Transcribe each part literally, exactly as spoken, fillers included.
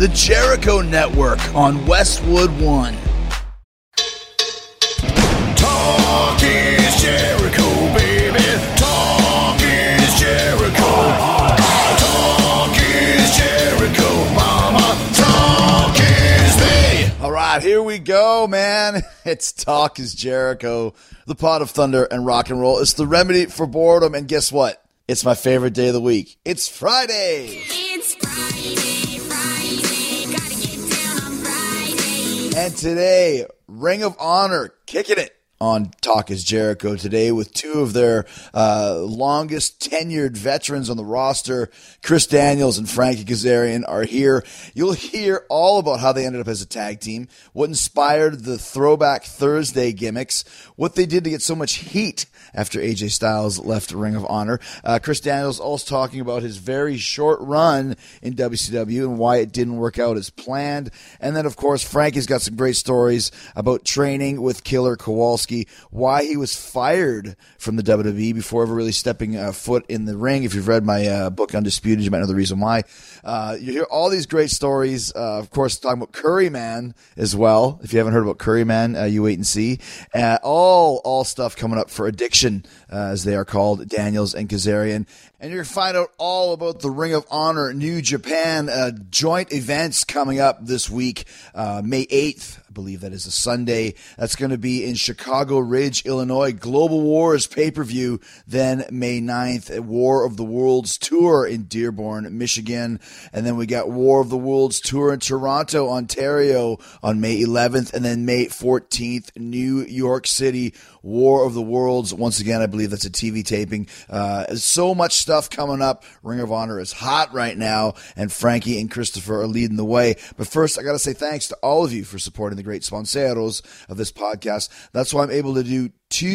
the Jericho Network on Westwood One. Talk is Jericho, baby. Talk is Jericho. Talk is Jericho, mama. Talk is me. All right, here we go, man. It's Talk is Jericho, the pot of thunder and rock and roll. It's the remedy for boredom, and guess what? It's my favorite day of the week. It's Friday. It's Friday, Friday, gotta get down on Friday. And today, Ring of Honor kicking it on Talk is Jericho today with two of their uh, longest tenured veterans on the roster. Chris Daniels and Frankie Kazarian are here. You'll hear all about how they ended up as a tag team, what inspired the Throwback Thursday gimmicks, what they did to get so much heat after A J Styles left Ring of Honor. Uh, Chris Daniels also talking about his very short run in W C W and why it didn't work out as planned. And then, of course, Frankie's got some great stories about training with Killer Kowalski, why he was fired from the W W E before ever really stepping a foot in the ring. If you've read my uh, book, Undisputed, you might know the reason why. Uh, you hear all these great stories. Uh, of course, talking about Curry Man as well. If you haven't heard about Curry Man, uh, you wait and see. Uh, all, all stuff coming up for Addiction, uh, as they are called, Daniels and Kazarian. And you're going to find out all about the Ring of Honor New Japan uh, joint events coming up this week. Uh, May eighth, I believe that is a Sunday. That's going to be in Chicago Ridge, Illinois. Global Wars pay-per-view. Then May ninth, War of the Worlds Tour in Dearborn, Michigan. And then we got War of the Worlds Tour in Toronto, Ontario on May eleventh. And then May fourteenth, New York City, War of the Worlds. Once again, I believe that's a T V taping. Uh, so much stuff coming up. Ring of Honor is hot right now, and Frankie and Christopher are leading the way. But first, I got to say thanks to all of you for supporting the great sponsoros of this podcast. That's why I'm able to do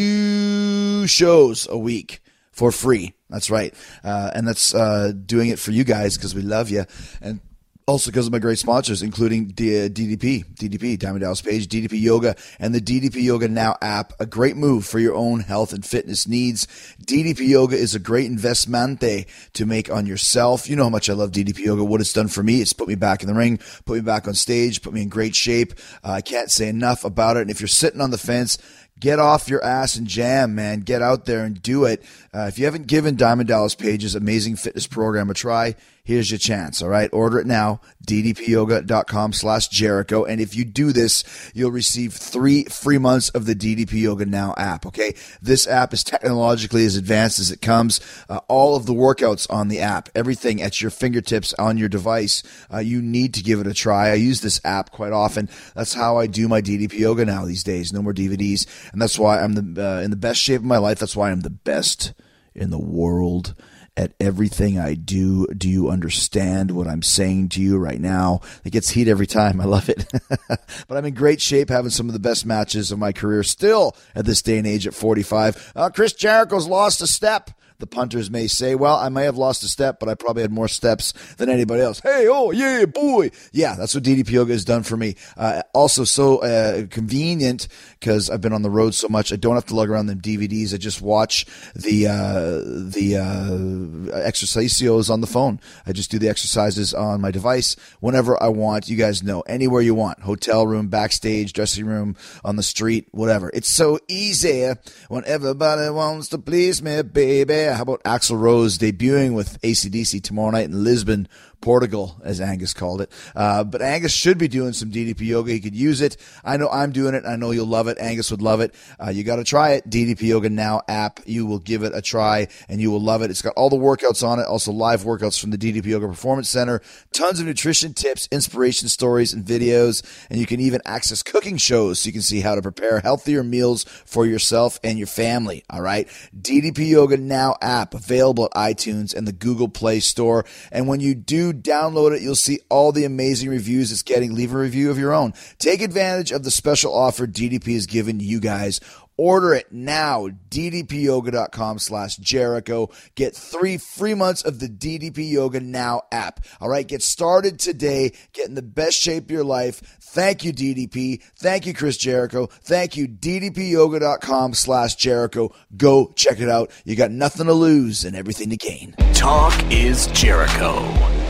two shows a week for free. That's right. Uh, and that's uh, doing it for you guys because we love you. And also because of my great sponsors, including D- DDP, DDP, Diamond Dallas Page, D D P Yoga, and the D D P Yoga Now app. A great move for your own health and fitness needs. D D P Yoga is a great investmente to make on yourself. You know how much I love D D P Yoga. What it's done for me, it's put me back in the ring, put me back on stage, put me in great shape. Uh, I can't say enough about it. And if you're sitting on the fence, get off your ass and jam, man. Get out there and do it. Uh, if you haven't given Diamond Dallas Page's amazing fitness program a try, here's your chance, all right? Order it now, ddpyoga.com slash Jericho. And if you do this, you'll receive three free months of the D D P Yoga Now app, okay? This app is technologically as advanced as it comes. Uh, all of the workouts on the app, everything at your fingertips on your device. Uh, you need to give it a try. I use this app quite often. That's how I do my D D P Yoga now these days. No more D V Ds. And that's why I'm the uh, in the best shape of my life. That's why I'm the best in the world at everything I do. Do you understand what I'm saying to you right now? It gets heat every time. I love it. But I'm in great shape, having some of the best matches of my career still at this day and age at forty-five. Uh, Chris Jericho's lost a step. The punters may say, well, I may have lost a step, but I probably had more steps than anybody else. Hey, oh, yeah, boy. Yeah, that's what D D P Yoga has done for me. Uh, also so uh, convenient because I've been on the road so much. I don't have to lug around them D V Ds. I just watch the uh, the uh, exercicios on the phone. I just do the exercises on my device whenever I want. You guys know, anywhere you want. Hotel room, backstage, dressing room, on the street, whatever. It's so easy when everybody wants to please me, baby. How about Axl Rose debuting with A C D C tomorrow night in Lisbon, Portugal, as Angus called it. Uh, but Angus should be doing some D D P Yoga. He could use it. I know I'm doing it. I know you'll love it. Angus would love it. Uh, you got to try it. D D P Yoga Now app. You will give it a try, and you will love it. It's got all the workouts on it, also live workouts from the D D P Yoga Performance Center, tons of nutrition tips, inspiration stories, and videos, and you can even access cooking shows so you can see how to prepare healthier meals for yourself and your family, all right? D D P Yoga Now app, available at iTunes and the Google Play Store. And when you do download it, you'll see all the amazing reviews it's getting. Leave a review of your own. Take advantage of the special offer D D P has given you guys. Order it now, ddpyoga.com slash Jericho. Get three free months of the D D P Yoga Now app. All right, get started today. Get in the best shape of your life. Thank you, D D P. Thank you, Chris Jericho. Thank you, ddpyoga.com slash Jericho. Go check it out. You got nothing to lose and everything to gain. Talk is Jericho.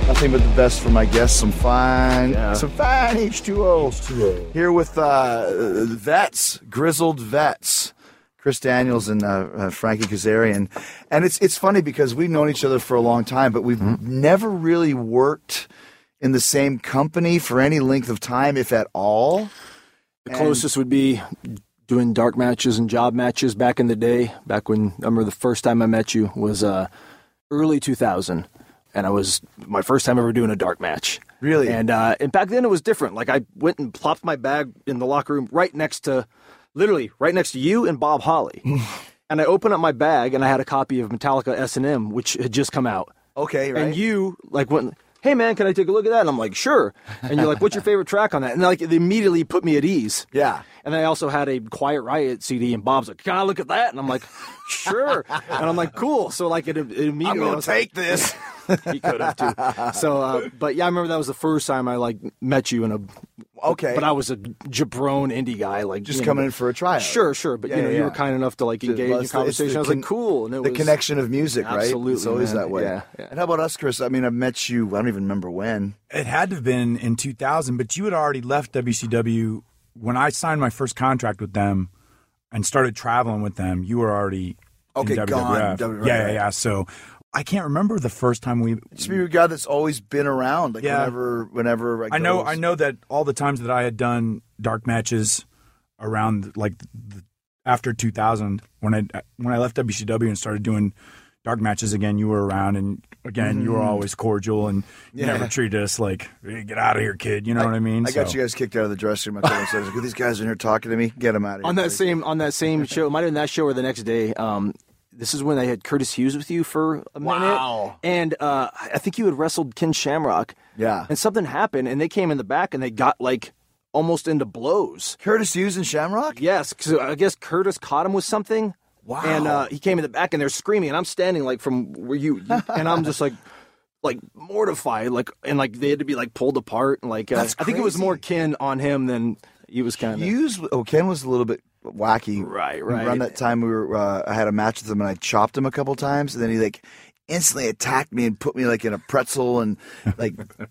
Nothing but the best for my guests. Some fine, Yeah. some fine H two O. Here with uh, vets, grizzled vets, Chris Daniels and uh, uh, Frankie Kazarian. And it's it's funny because we've known each other for a long time, but we've Mm-hmm. never really worked in the same company for any length of time, if at all. The closest would be doing dark matches and job matches back in the day. Back when I remember the first time I met you was uh, early two thousand, and I was my first time ever doing a dark match. Really? And uh, and back then it was different. Like I went and plopped my bag in the locker room right next to, literally right next to you and Bob Holly. And I opened up my bag and I had a copy of Metallica S and M, which had just come out. Okay, right. And you like went, hey man, can I take a look at that? And I'm like, sure. And you're like, what's your favorite track on that? And like, it immediately put me at ease. Yeah. And then I also had a Quiet Riot C D, and Bob's like, can I look at that? And I'm like, sure. And I'm like, cool. So like, it, it immediately. I'm I gonna was take this. He could have too. So, uh, but yeah, I remember that was the first time I like met you in a. Okay. But I was a jabron indie guy, like Just you know, coming in for a tryout. Sure, sure. But Yeah, you know, yeah, you yeah. were kind enough to like engage Well, in it's the- it's the conversation. I was con- like, cool. And it The was connection of music, right? Absolutely, It's always man. that way. Yeah, yeah. And how about us, Chris? I mean, I met you, I don't even remember when. It had to have been in two thousand, but you had already left W C W. When I signed my first contract with them and started traveling with them, you were already Okay, in W W gone. F. W- yeah, right. yeah, yeah. So I can't remember the first time we. Just be a guy that's always been around. Like Yeah. whenever, whenever I, I know, goes. I know that all the times that I had done dark matches around like the, after two thousand, when I when I left W C W and started doing dark matches again, you were around, and again, you were always cordial, and you Mm-hmm. Yeah. never treated us like, hey, get out of here, kid. You know what I mean? I got So- you guys kicked out of the dressing room. I told myself, like, these guys in here talking to me. Get them out of here. on that buddy." same on that same show, might have been that show or the next day. Um, this is when I had Curtis Hughes with you for a minute. Wow. And uh, I think you had wrestled Ken Shamrock. Yeah. And something happened, and they came in the back, and they got like almost into blows. Curtis Hughes and Shamrock? Yes, because I guess Curtis caught him with something. Wow. And uh, he came in the back, and they're screaming, and I'm standing like from where you, and I'm just like, like mortified, like, and like they had to be like pulled apart, and like uh, That's I think it was crazy. more Ken on him than he was kind of. Hughes, oh, Ken was a little bit wacky. Right, right. Around that time, we were. Uh, I had a match with him, and I chopped him a couple times, and then he like instantly attacked me and put me like in a pretzel and like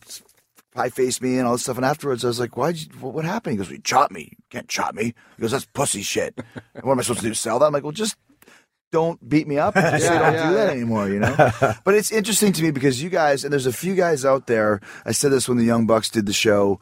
pie faced me and all this stuff. And afterwards, I was like, "Why'd you? What, what happened?" He goes, "You chopped me. You can't chop me." He goes, "That's pussy shit." And what am I supposed to do? Sell that? I'm like, "Well, just." Don't beat me up. Just say Yeah, don't yeah, do that yeah. anymore, you know? But it's interesting to me because you guys, and there's a few guys out there, I said this when the Young Bucks did the show,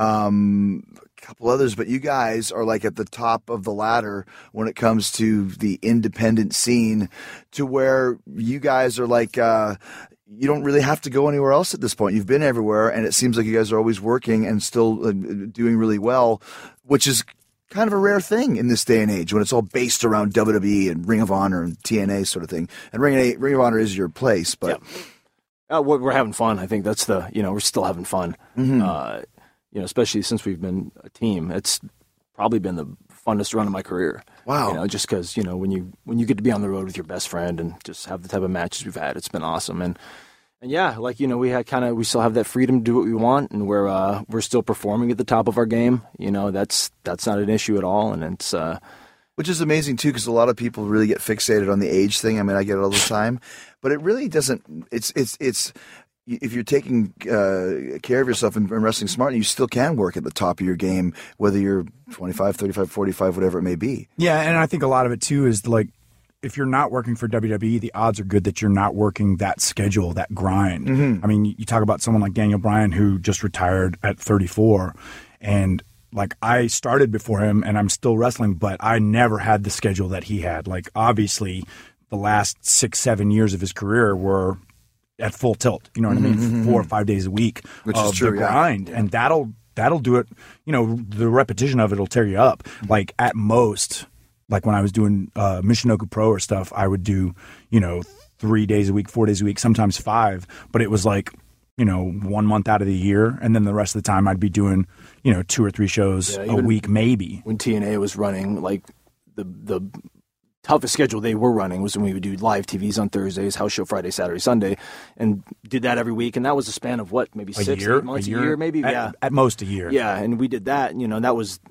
um, a couple others, but you guys are like at the top of the ladder when it comes to the independent scene, to where you guys are like, uh, you don't really have to go anywhere else at this point. You've been everywhere, and it seems like you guys are always working and still uh, doing really well, which is kind of a rare thing in this day and age when it's all based around W W E and Ring of Honor and T N A sort of thing. And Ring, A, Ring of Honor is your place, but Uh, we're, we're having fun. I think that's the, you know, we're still having fun. Uh, you know, especially since we've been a team. It's probably been the funnest run of my career. Wow. You know, just because, you know, when you when you get to be on the road with your best friend and just have the type of matches we've had, it's been awesome. And and yeah, like, you know, we had kind of we still have that freedom to do what we want, and we're uh, we're still performing at the top of our game. You know, that's that's not an issue at all, and it's. Uh, which is amazing too, because a lot of people really get fixated on the age thing. I mean, I get it all the time, but it really doesn't. It's it's it's if you're taking uh, care of yourself and, and wrestling smart, you still can work at the top of your game, whether you're twenty-five, thirty-five, forty-five, whatever it may be. Yeah, and I think a lot of it too is like if you're not working for W W E, the odds are good that you're not working that schedule, that grind. I mean, you, you talk about someone like Daniel Bryan who just retired at thirty-four, and like I started before him and I'm still wrestling, but I never had the schedule that he had. Like obviously the last six, seven years of his career were at full tilt, you know what I mean? Four or five days a week Which is of true, the yeah. grind. And that'll that'll do it, you know, the repetition of it'll tear you up. Like at most, like when I was doing uh, Michinoku Pro or stuff, I would do, you know, three days a week, four days a week, sometimes five. But it was like, you know, one month out of the year, and then the rest of the time I'd be doing, you know, two or three shows Yeah, a even- week, maybe. when T N A was running, like the the toughest schedule they were running was when we would do live T Vs on Thursdays, house show Friday, Saturday, Sunday, and did that every week. And that was a span of what, maybe A six, year, eight months, a year, maybe. at, yeah, at most a year. yeah. And we did that. You know, that was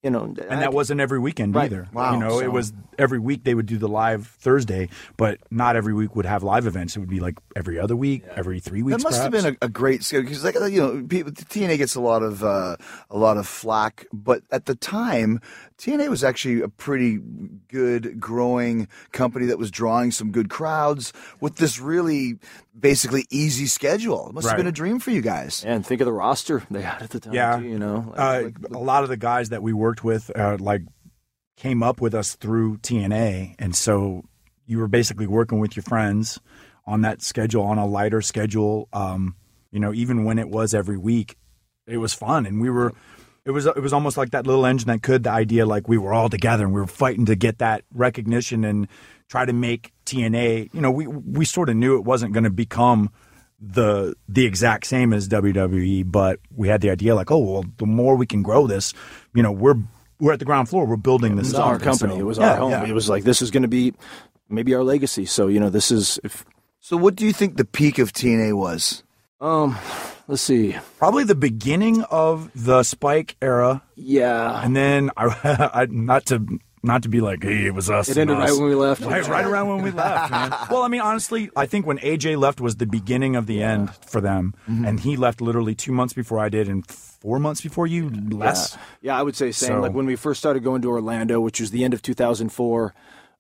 you know, And that wasn't every weekend Right. either. Wow. You know, So- it was every week they would do the live Thursday, but not every week would have live events. It would be like every other week, every three weeks. That must have perhaps. been a, a great schedule because, like you know, people, T N A gets a lot of uh, a lot of flack, but at the time, T N A was actually a pretty good, growing company that was drawing some good crowds with this really basically easy schedule. It must have Right. been a dream for you guys. And think of the roster they had at the time, Yeah. too, you know. Like, Uh, like- a lot of the guys that we worked with, uh, like, came up with us through T N A, and so you were basically working with your friends on that schedule, on a lighter schedule. Um, you know, even when it was every week, it was fun, and we were. It was it was almost like that little engine that could. The idea, like we were all together and we were fighting to get that recognition and try to make T N A. You know, we we sort of knew it wasn't going to become the the exact same as W W E, but we had the idea like, oh well, the more we can grow this, you know, we're we're at the ground floor, we're building this It was stuff. our And company. so- it was yeah, our home. yeah. It was like, this is going to be maybe our legacy. So, you know, this is, if, So, what do you think the peak of T N A was? um, let's see. Probably the beginning of the Spike era, Yeah. and then I, I not to not to be like, hey, it was us. It and ended us. right when we left. Right, right around when we left, man. Well, I mean, honestly, I think when A J left was the beginning of the end for them, Mm-hmm. and he left literally two months before I did, and four months before you, less. Yeah, I would say same. So- Like when we first started going to Orlando, which was the end of two thousand four,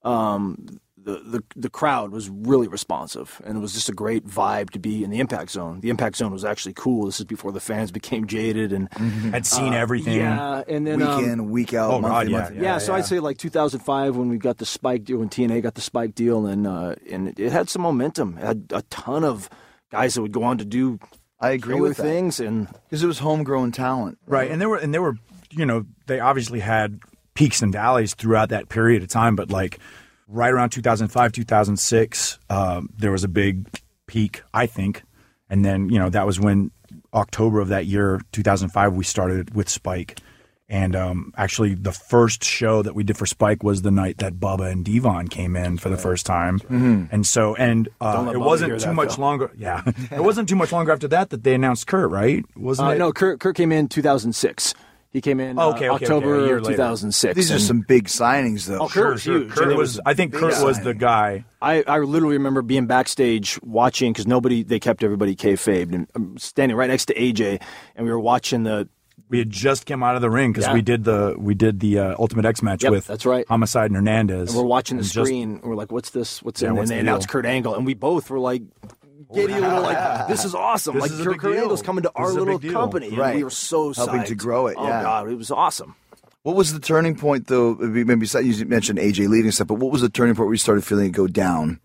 um, the, the the crowd was really responsive, and it was just a great vibe to be in the Impact Zone. The Impact Zone was actually cool. This is before the fans became jaded, and Had seen everything. yeah, and then Week um, in, week out, oh, monthly, God, yeah, monthly. yeah, so I'd say like two thousand five when we got the Spike deal, when T N A got the Spike deal, and uh, and it, it had some momentum. It had a ton of guys that would go on to do I agree killer with that things, and because it was homegrown talent. Right, and there were and there were you know they obviously had peaks and valleys throughout that period of time, but like right around two thousand five, two thousand six, um, there was a big peak, I think, and then you know that was when October of that year, two thousand five, we started with Spike, and um, actually the first show that we did for Spike was the night that Bubba and Devon came in for the first time, and so and Don't uh, let it Bubba wasn't hear too that, much Phil. longer. Yeah, it wasn't too much longer after that that they announced Kurt, right? Wasn't uh, it? no, Kurt, Kurt came in two thousand six. He came in uh, Okay, okay, October okay, a year of later. two thousand six. These are and some big signings, though. Oh, Kurt was huge. Kurt and it was, I think big Kurt was the signing. guy. I, I literally remember being backstage watching because nobody they kept everybody kayfabed and I'm standing right next to A J and we were watching the We had just come out of the ring because Yeah. we did the we did the uh, Ultimate X match Yep, with that's right. Homicide and Hernandez. and we're watching the And just- screen and we're like, what's this? What's Yeah, in? what's And they the announced deal? Kurt Angle and we both were like. Giddy a little like this is awesome. This like is a Kurt, big Kurt deal. Angle's coming to This our is a little big deal. company, and Right. we were so Helping psyched. to grow it, Oh yeah. God, it was awesome. What was the turning point, though? Maybe besides- you mentioned A J leaving and stuff, but what was the turning point where you started feeling it go down?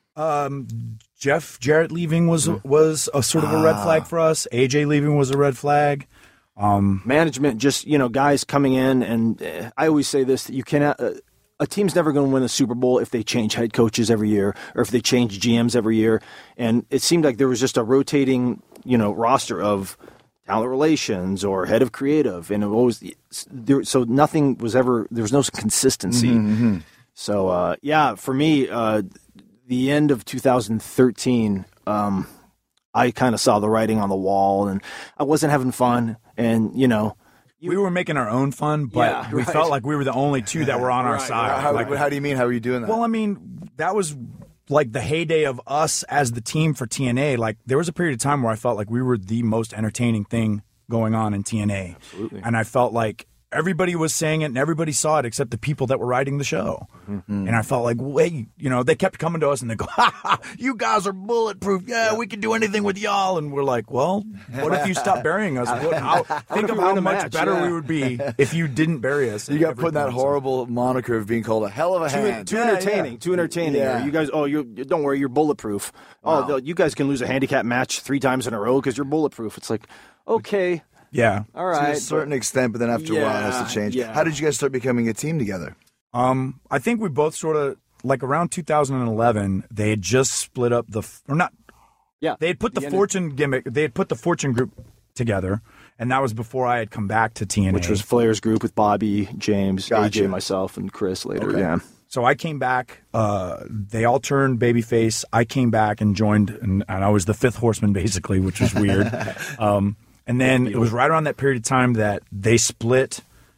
Um, Jeff Jarrett leaving was was a sort of a red flag for us. A J leaving was a red flag. Management, just you know, guys coming in, and uh, I always say this: that you cannot. Uh, a team's never going to win a Super Bowl if they change head coaches every year or if they change G Ms every year. And it seemed like there was just a rotating, you know, roster of talent relations or head of creative, and it always there. So nothing was ever there was no consistency. So uh, yeah, for me, uh, the end of two thousand thirteen, um, I kind of saw the writing on the wall, and I wasn't having fun, and you know. We were making our own fun, but Yeah, we right. felt like we were the only two that were on our Right, side. How, Like, how do you mean? How are you doing that? well, I mean, that was like the heyday of us as the team for T N A. Like there was a period of time where I felt like we were the most entertaining thing going on in T N A. Absolutely. And I felt like everybody was saying it and everybody saw it except the people that were writing the show. Mm-hmm. And I felt like, wait, you know, they kept coming to us and they go, ha ha, you guys are bulletproof. Yeah, we can do anything with y'all. And we're like, well, what if you stop burying us? What, how, think if of we how win a much match? better Yeah. we would be if you didn't bury us. you got put in that horrible moniker of being called a hell of a Too, hand. too Yeah, entertaining, yeah. too entertaining. Yeah. Or you guys, oh, you don't worry, you're bulletproof. Oh, the- you guys can lose a handicap match three times in a row because you're bulletproof. It's like, okay, Yeah. all To right. a certain extent, but then after a while it has Yeah, to change. yeah. How did you guys start becoming a team together? Um, I think we both sort of like around two thousand eleven. They had just split up the or not. yeah, They had put the, end of- Fortune gimmick. They had put the Fortune group together, and that was before I had come back to T N A. which was Flair's group with Bobby, James, A J, Gotcha. myself, and Chris later. Okay. Yeah, so I came back. Uh, they all turned babyface. I came back and joined, and, and I was the fifth horseman basically, which was weird. um, and then it was right around that period of time that they split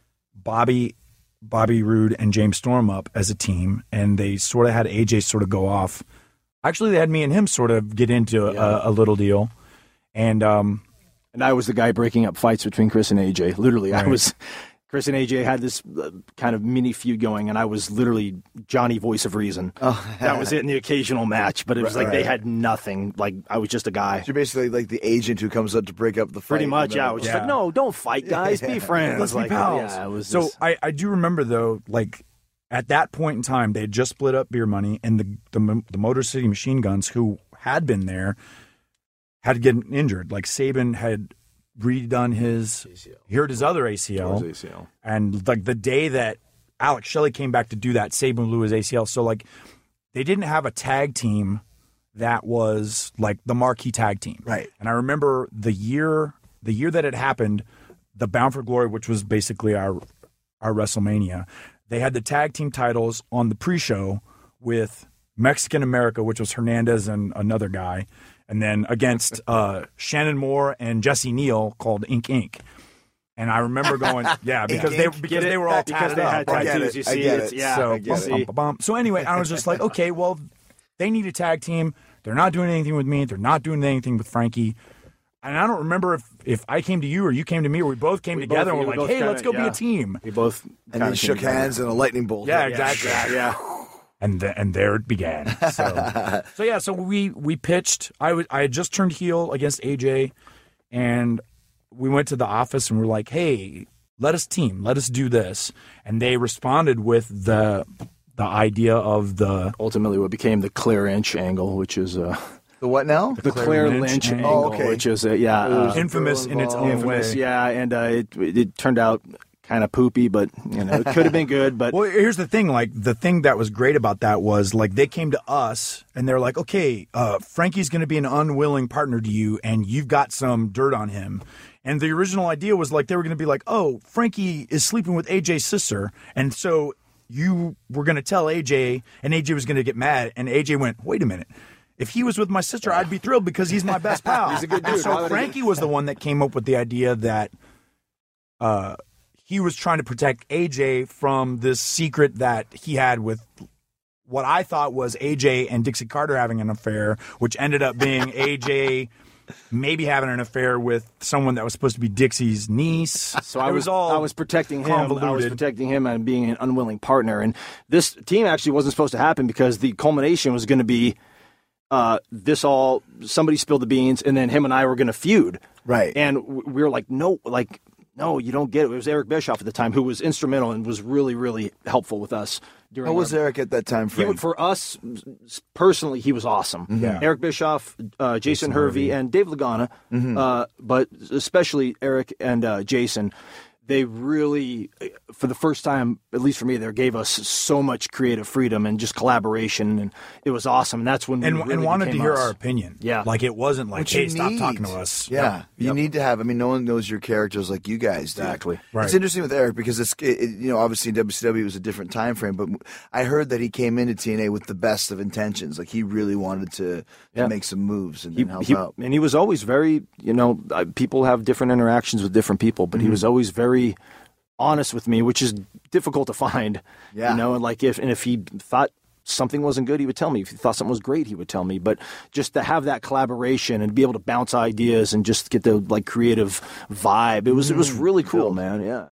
Bobby, Bobby Roode and James Storm up as a team, and they sort of had A J sort of go off. Actually, they had me and him sort of get into Yeah. a, a little deal, and um, And I was the guy breaking up fights between Chris and A J. Literally, I Right. was. Chris and A J had this uh, kind of mini feud going, and I was literally Johnny Voice of Reason. Oh. That was it in the occasional match, but it was like they had nothing. Like I was just a guy. You're basically like the agent who comes up to break up the fight. Pretty much, you know? yeah. I was just Yeah. like, no, don't fight, guys. Be friends. let's like, be pals. Yeah, it was so just- I, I do remember though, like at that point in time, they had just split up Beer Money, and the the, the Motor City Machine Guns, who had been there, had gotten injured. Like Saban had redone his, he hurt his other A C L, A C L. and like the day that Alex Shelley came back to do that, Saban blew his A C L. So like they didn't have a tag team that was like the marquee tag team, Right. And I remember the year the year that it happened, the Bound for Glory, which was basically our our WrestleMania, they had the tag team titles on the pre-show with Mexican America, which was Hernandez and another guy, and then against uh, Shannon Moore and Jesse Neal called Ink Ink. And I remember going, yeah, because they because Get it? they were all because tatted they up, had right? tattoos. You I see, get it's, it. yeah. So, I get bum, it. bum, bum. So anyway, I was just like, okay, well, they need a tag team. They're not doing anything with me. They're not doing anything with Frankie. And I don't remember if, if I came to you or you came to me, or we both came We together both- and we we're like, both hey, kinda- let's go be yeah. a team. We both And kinda then shook came together. hands and a lightning bolt. Yeah, hit. exactly. Yeah. And th- and there it began. So, so yeah, so we we pitched. I was I had just turned heel against A J, and we went to the office and we're like, hey, let us team, let us do this. And they responded with the the idea of the Ultimately, what became the Claire Inch angle, which is uh, The what now? the Claire, Lynch Lynch, angle. angle, Oh, okay. which is uh, yeah, uh, infamous in its own infamous. way. Yeah, and uh, it it turned out kind of poopy, but you know, it could have been good. But Well, here's the thing. Like the thing that was great about that was like they came to us and they're like, okay, uh, Frankie's going to be an unwilling partner to you, and you've got some dirt on him. And the original idea was like they were going to be like, oh, Frankie is sleeping with A J's sister, and so you were going to tell A J, and A J was going to get mad, and A J went, wait a minute. If he was with my sister, I'd be thrilled because he's my best pal. He's a good And dude. Why so would I Frankie was the one that came up with the idea that uh, he was trying to protect A J from this secret that he had with what I thought was A J and Dixie Carter having an affair, which ended up being A J maybe having an affair with someone that was supposed to be Dixie's niece. So I It was, all I was protecting him. I was convoluted. protecting him and being an unwilling partner. And this team actually wasn't supposed to happen because the culmination was going to be uh, this all somebody spilled the beans, and then him and I were going to feud. Right. And w- we were like, no, like no, you don't get it. It was Eric Bischoff at the time who was instrumental and was really, really helpful with us during. How was our- Eric at that time He, frame? would- for us personally, he was awesome. Yeah. Eric Bischoff, uh, Jason, Hervey, and Dave Lagana, uh, but especially Eric and uh, Jason, they really, for the first time, at least for me, they gave us so much creative freedom and just collaboration, and it was awesome. And that's when we and, really and wanted to became hear us. our opinion. Yeah. Like it wasn't like, Which hey, you stop need. talking to us. Yeah, you need to have. I mean, no one knows your characters like you guys do. Exactly. Right. It's interesting with Eric because it's it, it- you know obviously in W C W it was a different time frame, but I heard that he came into T N A with the best of intentions. Like he really wanted to, to Yeah. make some moves and, He, and help he- out. and he was always very, you know, uh, people have different interactions with different people, but he was always very honest with me, which is difficult to find. Yeah. You know, and like if and if he thought something wasn't good, he would tell me. If he thought something was great, he would tell me. But just to have that collaboration and be able to bounce ideas and just get the like creative vibe, it was it was really cool, man. Yeah.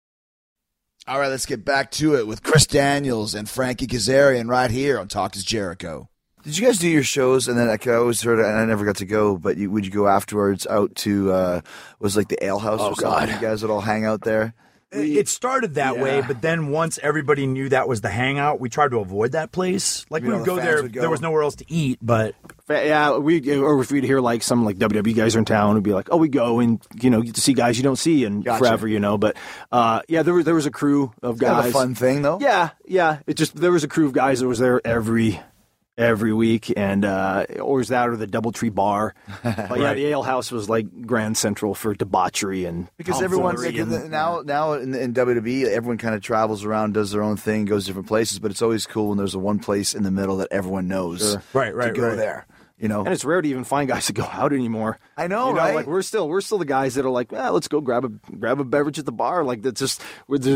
All right, let's get back to it with Chris Daniels and Frankie Kazarian right here on Talk is Jericho. Did you guys do your shows and then I could- I always heard it and I never got to go, but you, would you go afterwards out to uh, was like the Ale House Oh, or something? God. You guys would all hang out there. It started that way, but then once everybody knew that was the hangout, we tried to avoid that place. Like You we know, would the go fans there, would go. there was nowhere else to eat, but Fa- Yeah, we or if we'd hear like some like W W E guys are in town, we'd be like, oh, we go and you know get to see guys you don't see in Gotcha. forever, you know. But uh, yeah, there was there was a crew of Kind guys. of a fun thing though. Yeah, yeah. It just there was a crew of guys that was there every every week, and uh, always that or the DoubleTree Bar. But yeah, the Ale House was like Grand Central for debauchery and Because everyone tomfoolery like, and- now now in, in W W E everyone kind of travels around, does their own thing, goes different places, but it's always cool when there's a one place in the middle that everyone knows. Sure. Right, right, to go right. there. You know, And it's rare to even find guys that go out anymore. I know, you know, right? Like we're still we're still the guys that are like, ah, let's go grab a grab a beverage at the bar. Like that's just we're just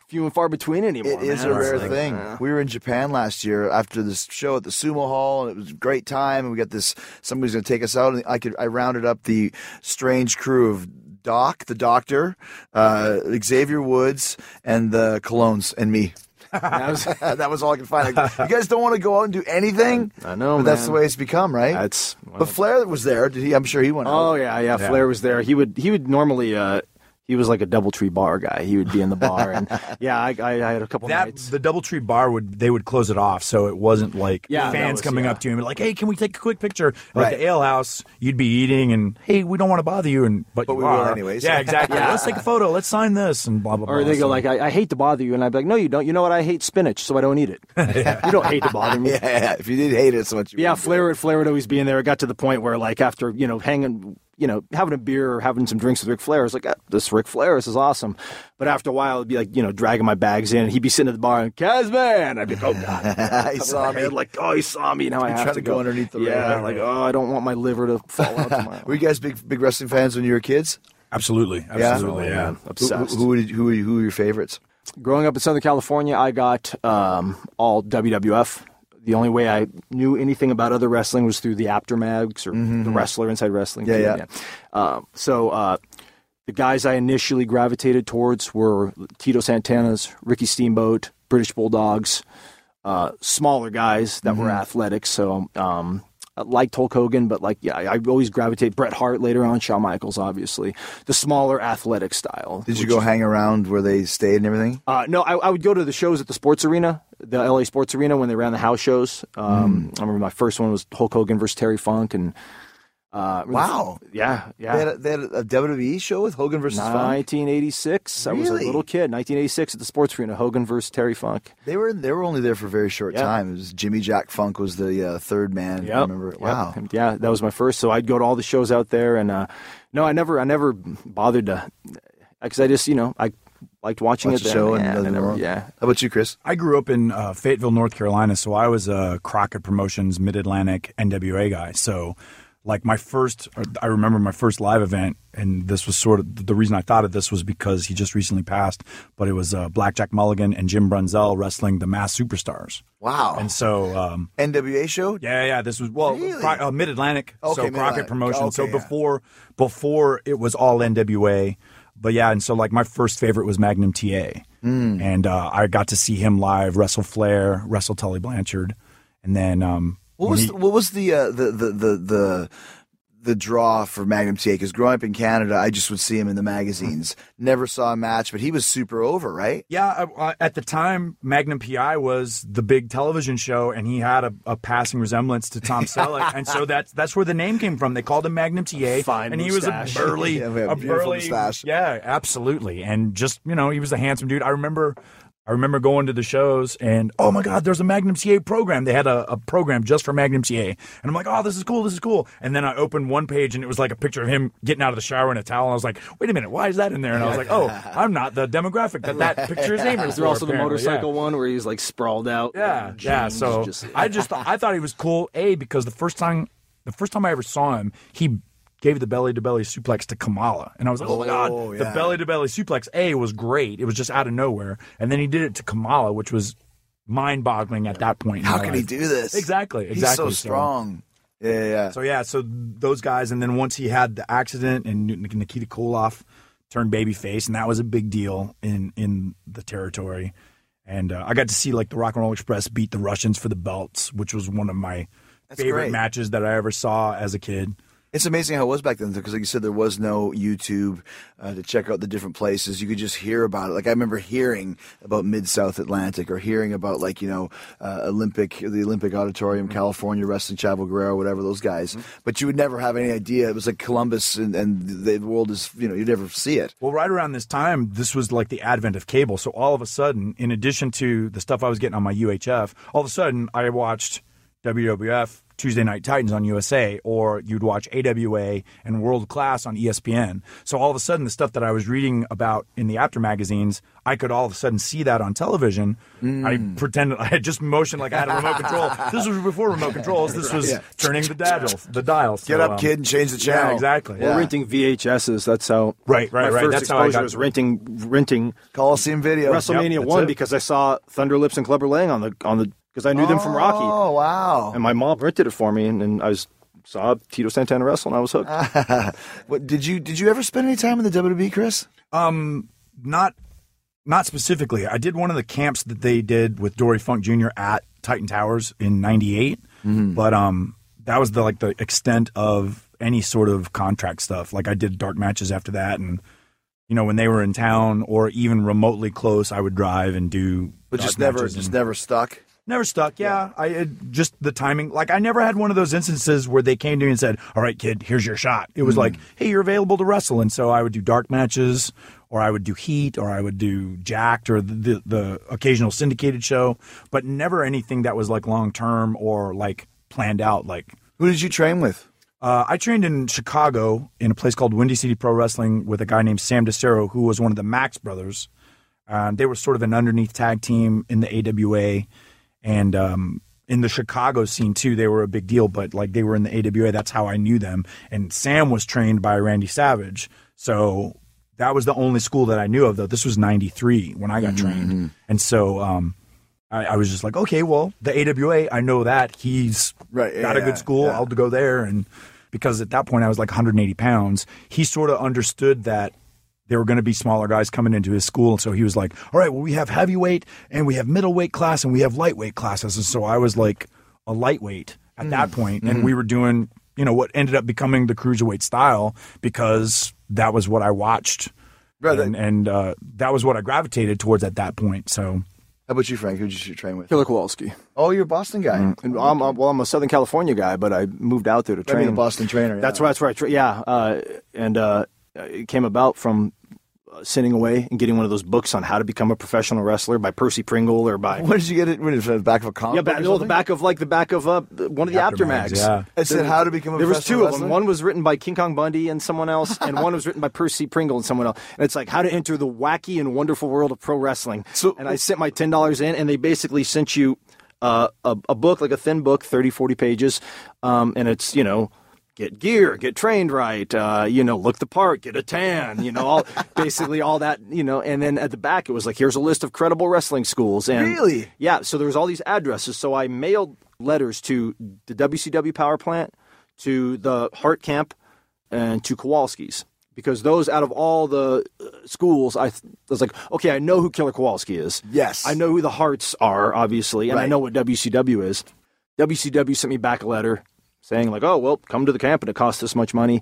few and far between anymore. It is man. a rare It's like, thing. uh, We were in Japan last year after this show at the Sumo Hall, and it was a great time. And we got this, somebody's going to take us out, and I could I rounded up the strange crew of Doc, the Doctor, uh, Xavier Woods, and the Colognes, and me. that was- That was all I could find. Like, you guys don't want to go out and do anything? I know, but that's man. the way it's become, right? That's But Flair was there. Did he? I'm sure he went Oh out. yeah, yeah. Flair was there. He would he would normally uh, he was like a DoubleTree bar guy. He would be in the bar, and yeah, I, I, I had a couple That nights. the DoubleTree bar would they would close it off, so it wasn't like Yeah, that fans was- coming yeah. up to you and be like, "Hey, can we take a quick picture?" Right. Like the ale house, you'd be eating, and hey, we don't want to bother you, and but, But you we will are. anyways. Yeah, exactly. Let's take a photo. Let's sign this, and blah blah blah. Or they go So- like, I, I hate to bother you, and I'd be like, no, you don't. You know what? I hate spinach, so I don't eat it. You don't hate to bother me. Yeah, yeah. If you did hate it so much, you Yeah, wouldn't do Flair would Flair would always be in there. It got to the point where, like, after you know, hanging, you know, having a beer or having some drinks with Ric Flair, it's like, ah, this Ric Flair, this is awesome. But after a while, it'd be like, you know, dragging my bags in, and he'd be sitting at the bar and Kazman, I'd be like, oh god, it. He saw Cover my me. head, like, oh, he saw me. Now I have trying to to go underneath the yeah, radar. like, oh, I don't want my liver to fall out tomorrow. Were you guys big big wrestling fans when you were kids? absolutely, absolutely, Yeah? yeah. Man, Who, obsessed. who, who, who, who were your favorites? Growing up in Southern California, I got um, all W W F. The only way I knew anything about other wrestling was through the Aftermags or the Wrestler Inside Wrestling. Yeah, feed, yeah. Uh, so uh, the guys I initially gravitated towards were Tito Santana's, Ricky Steamboat, British Bulldogs, uh, smaller guys that were athletic. So um, I liked Hulk Hogan, but like yeah, I, I always gravitate Bret Hart later on, Shawn Michaels, obviously, the smaller athletic style. Did you which go is- hang around where they stayed and everything? uh, no, I, I would go to the shows at the Sports Arena, the L A Sports Arena, when they ran the house shows. Um, I remember my first one was Hulk Hogan versus Terry Funk, and uh, Wow. yeah, yeah. They had, a, they had a W W E show with Hogan versus Funk. nineteen eighty-six. I was a Really? little kid. nineteen eighty-six at the Sports Arena, Hogan versus Terry Funk. They were they were only there for a very short Yeah. time. It was Jimmy Jack Funk was the uh, third man. I Yep. remember. Yep. Wow. And yeah, that was my first. So I'd go to all the shows out there, and uh, no, I never, I never bothered to, because I just, you know, I liked watching Watch it the there. show and yeah, nothing I never, wrong. yeah. How about you, Chris? I grew up in uh, Fayetteville, North Carolina, so I was a Crockett Promotions Mid Atlantic N W A guy. So, like my first, or I remember my first live event, and this was sort of the reason I thought of this was because he just recently passed. But it was uh, Blackjack Mulligan and Jim Brunzell wrestling the Mass Superstars, Wow. and so. Um, N W A show? Yeah, yeah. This was well, Really? Cro- uh, Mid Atlantic. Okay, so Mid-Atlantic. Crockett Promotion. so Okay, yeah. before before it was all N W A, but yeah, and so like my first favorite was Magnum T A, Hmm. and uh, I got to see him live wrestle Flair, wrestle Tully Blanchard, and then um, What when was he- the, what was the, uh, the the the the the draw for Magnum T A? Because growing up in Canada, I just would see him in the magazines. Never saw a match, but he was super over, right? Yeah, uh, at the time, Magnum P I was the big television show, and he had a, a passing resemblance to Tom Selleck, and so that's that's where the name came from. They called him Magnum T A, Fine and he mustache. was a burly, Yeah, we have a beautiful burly mustache. Yeah, absolutely, and just you know, he was a handsome dude. I remember. I remember going to the shows and, oh my God, there's a Magnum T A program. They had a, a program just for Magnum T A. And I'm like, oh, this is cool, this is cool. And then I opened one page and it was like a picture of him getting out of the shower in a towel. And I was like, wait a minute, why is that in there? And I was like, oh, I'm not the demographic that that picture is aiming Is for. there also the apparently. motorcycle Yeah. one where he's like sprawled out? Yeah, like, yeah. jeans, So just- I just thought, I thought he was cool. A, because the first time the first time I ever saw him, he gave the belly to belly suplex to Kamala, and I was like, oh my god, Oh, the yeah. belly to belly suplex. A was great. It was just out of nowhere, and then he did it to Kamala, which was mind boggling at that point. in How my can he life. do this? Exactly, He's exactly. so strong. Yeah, yeah, yeah. So yeah, so those guys, and then once he had the accident, and Nikita Koloff turned babyface, and that was a big deal in in the territory. And uh, I got to see like the Rock and Roll Express beat the Russians for the belts, which was one of my That's favorite great. matches that I ever saw as a kid. It's amazing how it was back then, because like you said, there was no YouTube uh, to check out the different places. You could just hear about it. Like I remember hearing about Mid-South Atlantic, or hearing about like, you know, uh, Olympic, the Olympic Auditorium, California, Wrestling, Chavo Guerrero, whatever, those guys. But you would never have any idea. It was like Columbus, and, and the world is, you know, you'd never see it. Well, right around this time, this was like the advent of cable. So all of a sudden, in addition to the stuff I was getting on my U H F, all of a sudden I watched W W F Tuesday Night Titans on U S A, or you'd watch A W A and World Class on E S P N. So all of a sudden, the stuff that I was reading about in the after magazines, I could all of a sudden see that on television. Mm. I pretended I had just motioned like I had a remote control. This was before remote controls. This was yeah. turning the dial. The dial. So, Get up, um, kid, and change the channel. Yeah, exactly. Or yeah. renting V H S's. That's how. Right, right, my right. first That's exposure how I got was renting renting Coliseum Video. WrestleMania Yep, one it. because I saw Thunder Lips and Clubber Lang on the on the because I knew them from Rocky. Oh wow! And my mom rented it for me, and, and I was saw Tito Santana wrestle, and I was hooked. what, did you did you ever spend any time in the W W E, Chris? Um, not not specifically. I did one of the camps that they did with Dory Funk Junior at Titan Towers in ninety-eight, mm-hmm. but um, that was the like the extent of any sort of contract stuff. Like I did dark matches after that, and you know when they were in town or even remotely close, I would drive and do. But just never, just and, never stuck. Never stuck, yeah. I it, just the timing. Like I never had one of those instances where they came to me and said, "All right, kid, here's your shot." It was mm. like, "Hey, you're available to wrestle," and so I would do dark matches, or I would do heat, or I would do jacked, or the the, the occasional syndicated show, but never anything that was like long term or like planned out. Like, who did you train with? Uh, I trained in Chicago in a place called Windy City Pro Wrestling with a guy named Sam DeCero, who was one of the Max brothers. Uh, they were sort of an underneath tag team in the A W A, and um, in the Chicago scene too, they were a big deal. But like they were in the A W A, that's how I knew them. And Sam was trained by Randy Savage, so that was the only school that I knew of. Though this was ninety-three when I got mm-hmm. trained, and so um, I, I was just like, okay, well, the A W A, I know that he's right, yeah, got a good school. Yeah. I'll go there, and because at that point I was like one hundred eighty pounds, he sort of understood that there were going to be smaller guys coming into his school. And so he was like, all right, well, we have heavyweight and we have middleweight class and we have lightweight classes. And so I was like a lightweight at mm. that point. And mm-hmm. we were doing, you know, what ended up becoming the cruiserweight style because that was what I watched. Right. And, and uh, that was what I gravitated towards at that point. So. How about you, Frank? Who did you train with? Killer Kowalski. Oh, you're a Boston guy. Mm. And I'm, I'm, well, I'm a Southern California guy, but I moved out there to train. A Boston trainer. Yeah. That's right. That's right. Yeah. Uh, and uh, it came about from sitting away and getting one of those books on how to become a professional wrestler by Percy Pringle or by. What did you get it? What is it, the back of a comic? Yeah, back, no, the back of like the back of uh, one of the Aftermags. Yeah, it said how to become a there professional was two wrestler? of them. One was written by King Kong Bundy and someone else, and one was written by Percy Pringle and someone else. And it's like how to enter the wacky and wonderful world of pro wrestling. So, and I sent my ten dollars in, and they basically sent you uh, a, a book, like a thin book, thirty, forty pages, um, and it's you know. Get gear, get trained right, uh, you know, look the part, get a tan, you know, all, basically all that, you know, and then at the back it was like, here's a list of credible wrestling schools. And really? Yeah, so there was all these addresses. So I mailed letters to the W C W Power Plant, to the Hart Camp, and to Kowalski's. Because those, out of all the uh, schools, I th- was like, okay, I know who Killer Kowalski is. Yes. I know who the Harts are, obviously, and right. I know what W C W is. W C W sent me back a letter saying like, oh, well, come to the camp and it costs this much money.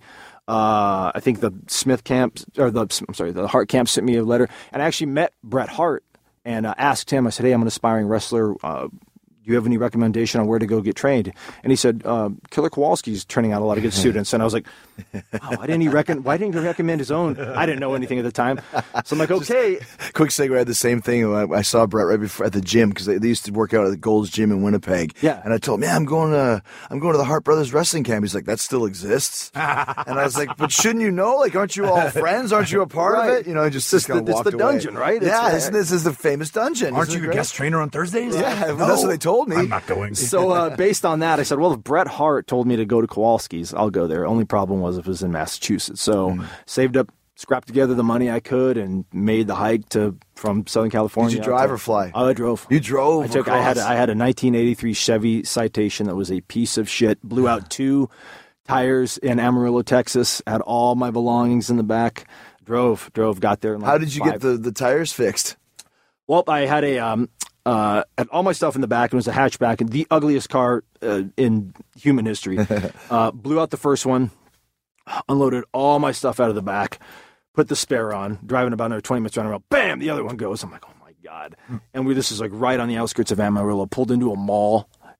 Uh, I think the Smith camp, or the, I'm sorry, the Hart camp sent me a letter. And I actually met Bret Hart and uh, asked him, I said, hey, I'm an aspiring wrestler. Uh, do you have any recommendation on where to go get trained? And he said, uh, Killer Kowalski's turning out a lot of good students. And I was like, oh, why didn't he reckon? Why didn't he recommend his own? I didn't know anything at the time. So I'm like, okay. Just, quick segue, I had the same thing. I saw Bret right before at the gym because they, they used to work out at the Gold's Gym in Winnipeg. Yeah. And I told him, yeah, I'm going to I'm going to the Hart Brothers Wrestling Camp. He's like, that still exists? And I was like, but shouldn't you know? Like, aren't you all friends? Aren't you a part right. of it? You know, just, it's just kind the, of walked It's the away. dungeon, right? Yeah, it's, isn't this is the famous dungeon? Aren't isn't you a guest trainer on Thursdays? Yeah, no, that's what they told me. I'm not going. So uh, based on that, I said, well, if Bret Hart told me to go to Kowalski's, I'll go there. Only problem was if it was in Massachusetts. So mm. saved up, scrapped together the money I could, and made the hike to from Southern California. Did you drive to, or fly? Oh, I drove. You drove. I took. across. I had. I had a nineteen eighty-three Chevy Citation that was a piece of shit. Blew out two tires in Amarillo, Texas. Had all my belongings in the back. Drove. Drove. Got there. In like How did you five. get the, the tires fixed? Well, I had a um, uh, had all my stuff in the back. It was a hatchback, and the ugliest car uh, in human history. uh, blew out the first one, unloaded all my stuff out of the back, put the spare on, driving about another twenty minutes around the road. Bam! The other one goes. I'm like, oh my god! And we this is like right on the outskirts of Amarillo. Pulled into a mall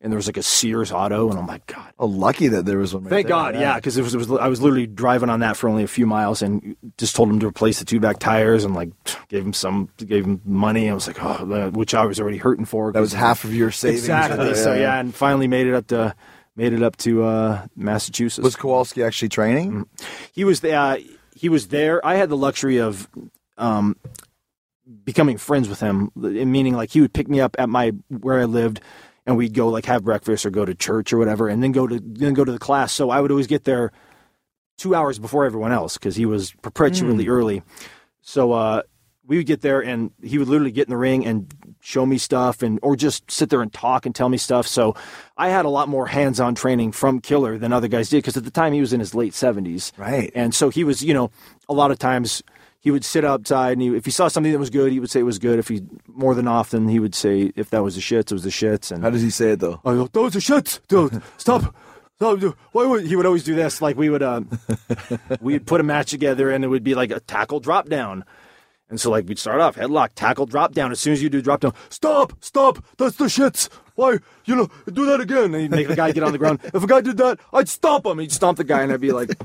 and there was like a Sears Auto, and I'm like, God. Oh, lucky that there was one. Right Thank there. God, yeah, because it was, it was I was literally driving on that for only a few miles, and just told him to replace the two back tires, and like gave him some, gave him money. I was like, oh, which I was already hurting for. That was half of your savings. Exactly. So yeah, and finally made it up to made it up to uh, Massachusetts. Was Kowalski actually training? He was the, uh, he was there. I had the luxury of um, becoming friends with him, meaning like he would pick me up at my where I lived. And we'd go like have breakfast or go to church or whatever, and then go to then go to the class. So I would always get there two hours before everyone else because he was perpetually mm. early. So uh, we would get there, and he would literally get in the ring and show me stuff, and or just sit there and talk and tell me stuff. So I had a lot more hands-on training from Killer than other guys did because at the time he was in his late seventies, right? And so he was, you know, a lot of times. He would sit outside, and he, if he saw something that was good, he would say it was good. If he, more than often, he would say if that was the shits, it was the shits. And how does he say it though? Oh, that was the shits. Dude, stop. Stop. Why would he would always do this? Like we would, um, we'd put a match together, and it would be like a tackle drop down. And so like we'd start off headlock, tackle drop down. As soon as you do drop down, stop, stop. That's the shits. Why, you know, do that again. And he'd make the guy get on the ground. If a guy did that, I'd stomp him. He'd stomp the guy, and I'd be like,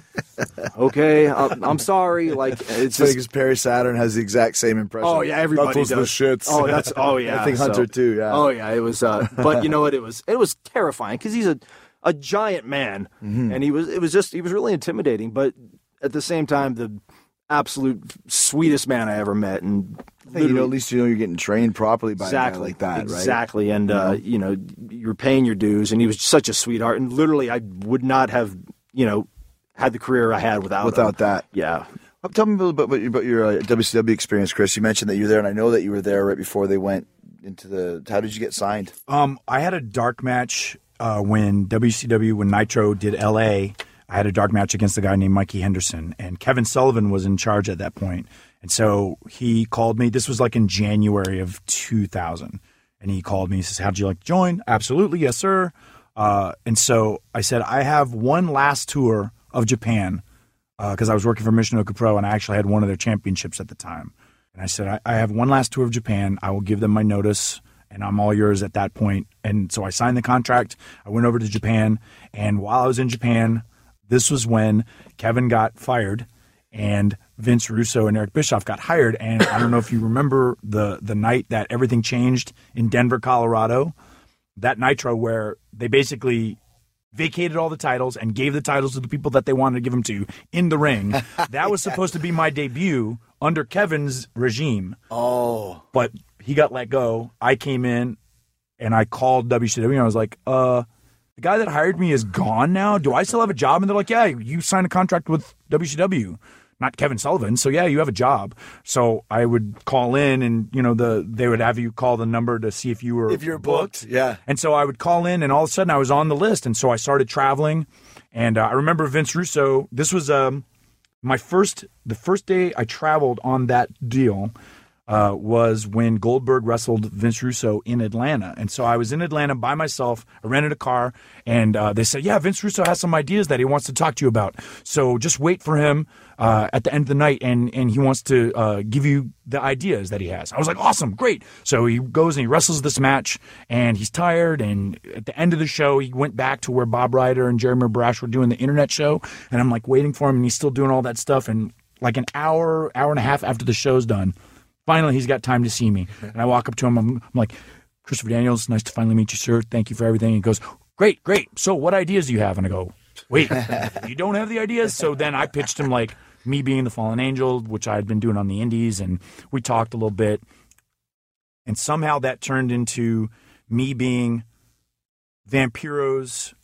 okay, I'm, I'm sorry. Like it's funny just because Perry Saturn has the exact same impression. Oh yeah, everybody that was does. the shits. Oh, that's oh yeah. I think so, Hunter too. Yeah. Oh yeah, it was. Uh, but you know what? It was it was terrifying because he's a a giant man, mm-hmm. and he was it was just he was really intimidating. But at the same time, the absolute sweetest man I ever met, and I think, you know, at least you know you're getting trained properly by exactly, a guy like that, exactly. right? Exactly, and uh, you know you're paying your dues, and he was such a sweetheart, and literally I would not have you know had the career I had without without him. that. Yeah. Tell me a little bit about your, about your uh, W C W experience, Chris. You mentioned that you were there, and I know that you were there right before they went into the. How did you get signed? Um, I had a dark match uh, when W C W when Nitro did L A. I had a dark match against a guy named Mikey Henderson, and Kevin Sullivan was in charge at that point. And so he called me. This was like in January of two thousand, and he called me. He says, "How'd you like to join?" "Absolutely, yes, sir." Uh, and so I said, "I have one last tour of Japan." Because uh, I was working for Michinoku Pro, and I actually had one of their championships at the time. And I said, I, I have one last tour of Japan. I will give them my notice, and I'm all yours at that point. And so I signed the contract. I went over to Japan, and while I was in Japan, this was when Kevin got fired, and Vince Russo and Eric Bischoff got hired. And I don't know if you remember the the night that everything changed in Denver, Colorado, that Nitro where they basically vacated all the titles and gave the titles to the people that they wanted to give them to in the ring. That was supposed to be my debut under Kevin's regime. Oh. But he got let go. I came in, and I called W C W, and I was like, uh, the guy that hired me is gone now? Do I still have a job? And they're like, yeah, you signed a contract with W C W. Not Kevin Sullivan, so yeah, you have a job. So I would call in, and you know the they would have you call the number to see if you were if you're booked. booked. Yeah. And so I would call in, and all of a sudden I was on the list, and so I started traveling. And uh, I remember Vince Russo. This was um my first the first day I traveled on that deal. Uh, was when Goldberg wrestled Vince Russo in Atlanta. And so I was in Atlanta by myself. I rented a car, and uh, they said, yeah, Vince Russo has some ideas that he wants to talk to you about. So just wait for him uh, at the end of the night, and, and he wants to uh, give you the ideas that he has. I was like, awesome, great. So he goes and he wrestles this match, and he's tired, and at the end of the show, he went back to where Bob Ryder and Jeremy Brash were doing the internet show, and I'm like waiting for him, and he's still doing all that stuff, and like an hour, hour and a half after the show's done, finally, he's got time to see me. And I walk up to him. I'm, I'm like, Christopher Daniels, nice to finally meet you, sir. Thank you for everything. He goes, great, great. So what ideas do you have? And I go, wait, you don't have the ideas? So then I pitched him like me being the Fallen Angel, which I had been doing on the indies. And we talked a little bit. And somehow that turned into me being Vampiro's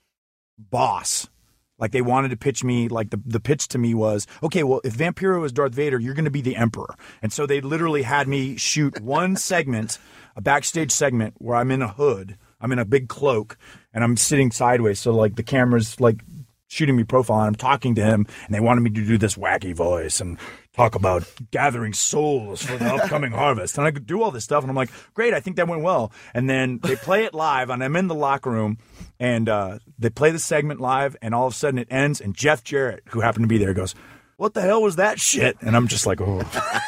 boss. Like they wanted to pitch me, like the, the pitch to me was, okay, well, if Vampiro is Darth Vader, you're going to be the Emperor. And so they literally had me shoot one segment, a backstage segment where I'm in a hood, I'm in a big cloak, and I'm sitting sideways. So like the camera's like shooting me profile, and I'm talking to him, and they wanted me to do this wacky voice and talk about gathering souls for the upcoming harvest. And I could do all this stuff, and I'm like, great, I think that went well. And then they play it live, and I'm in the locker room, and uh, they play the segment live, and all of a sudden it ends, and Jeff Jarrett, who happened to be there, goes, what the hell was that shit? And I'm just like, oh.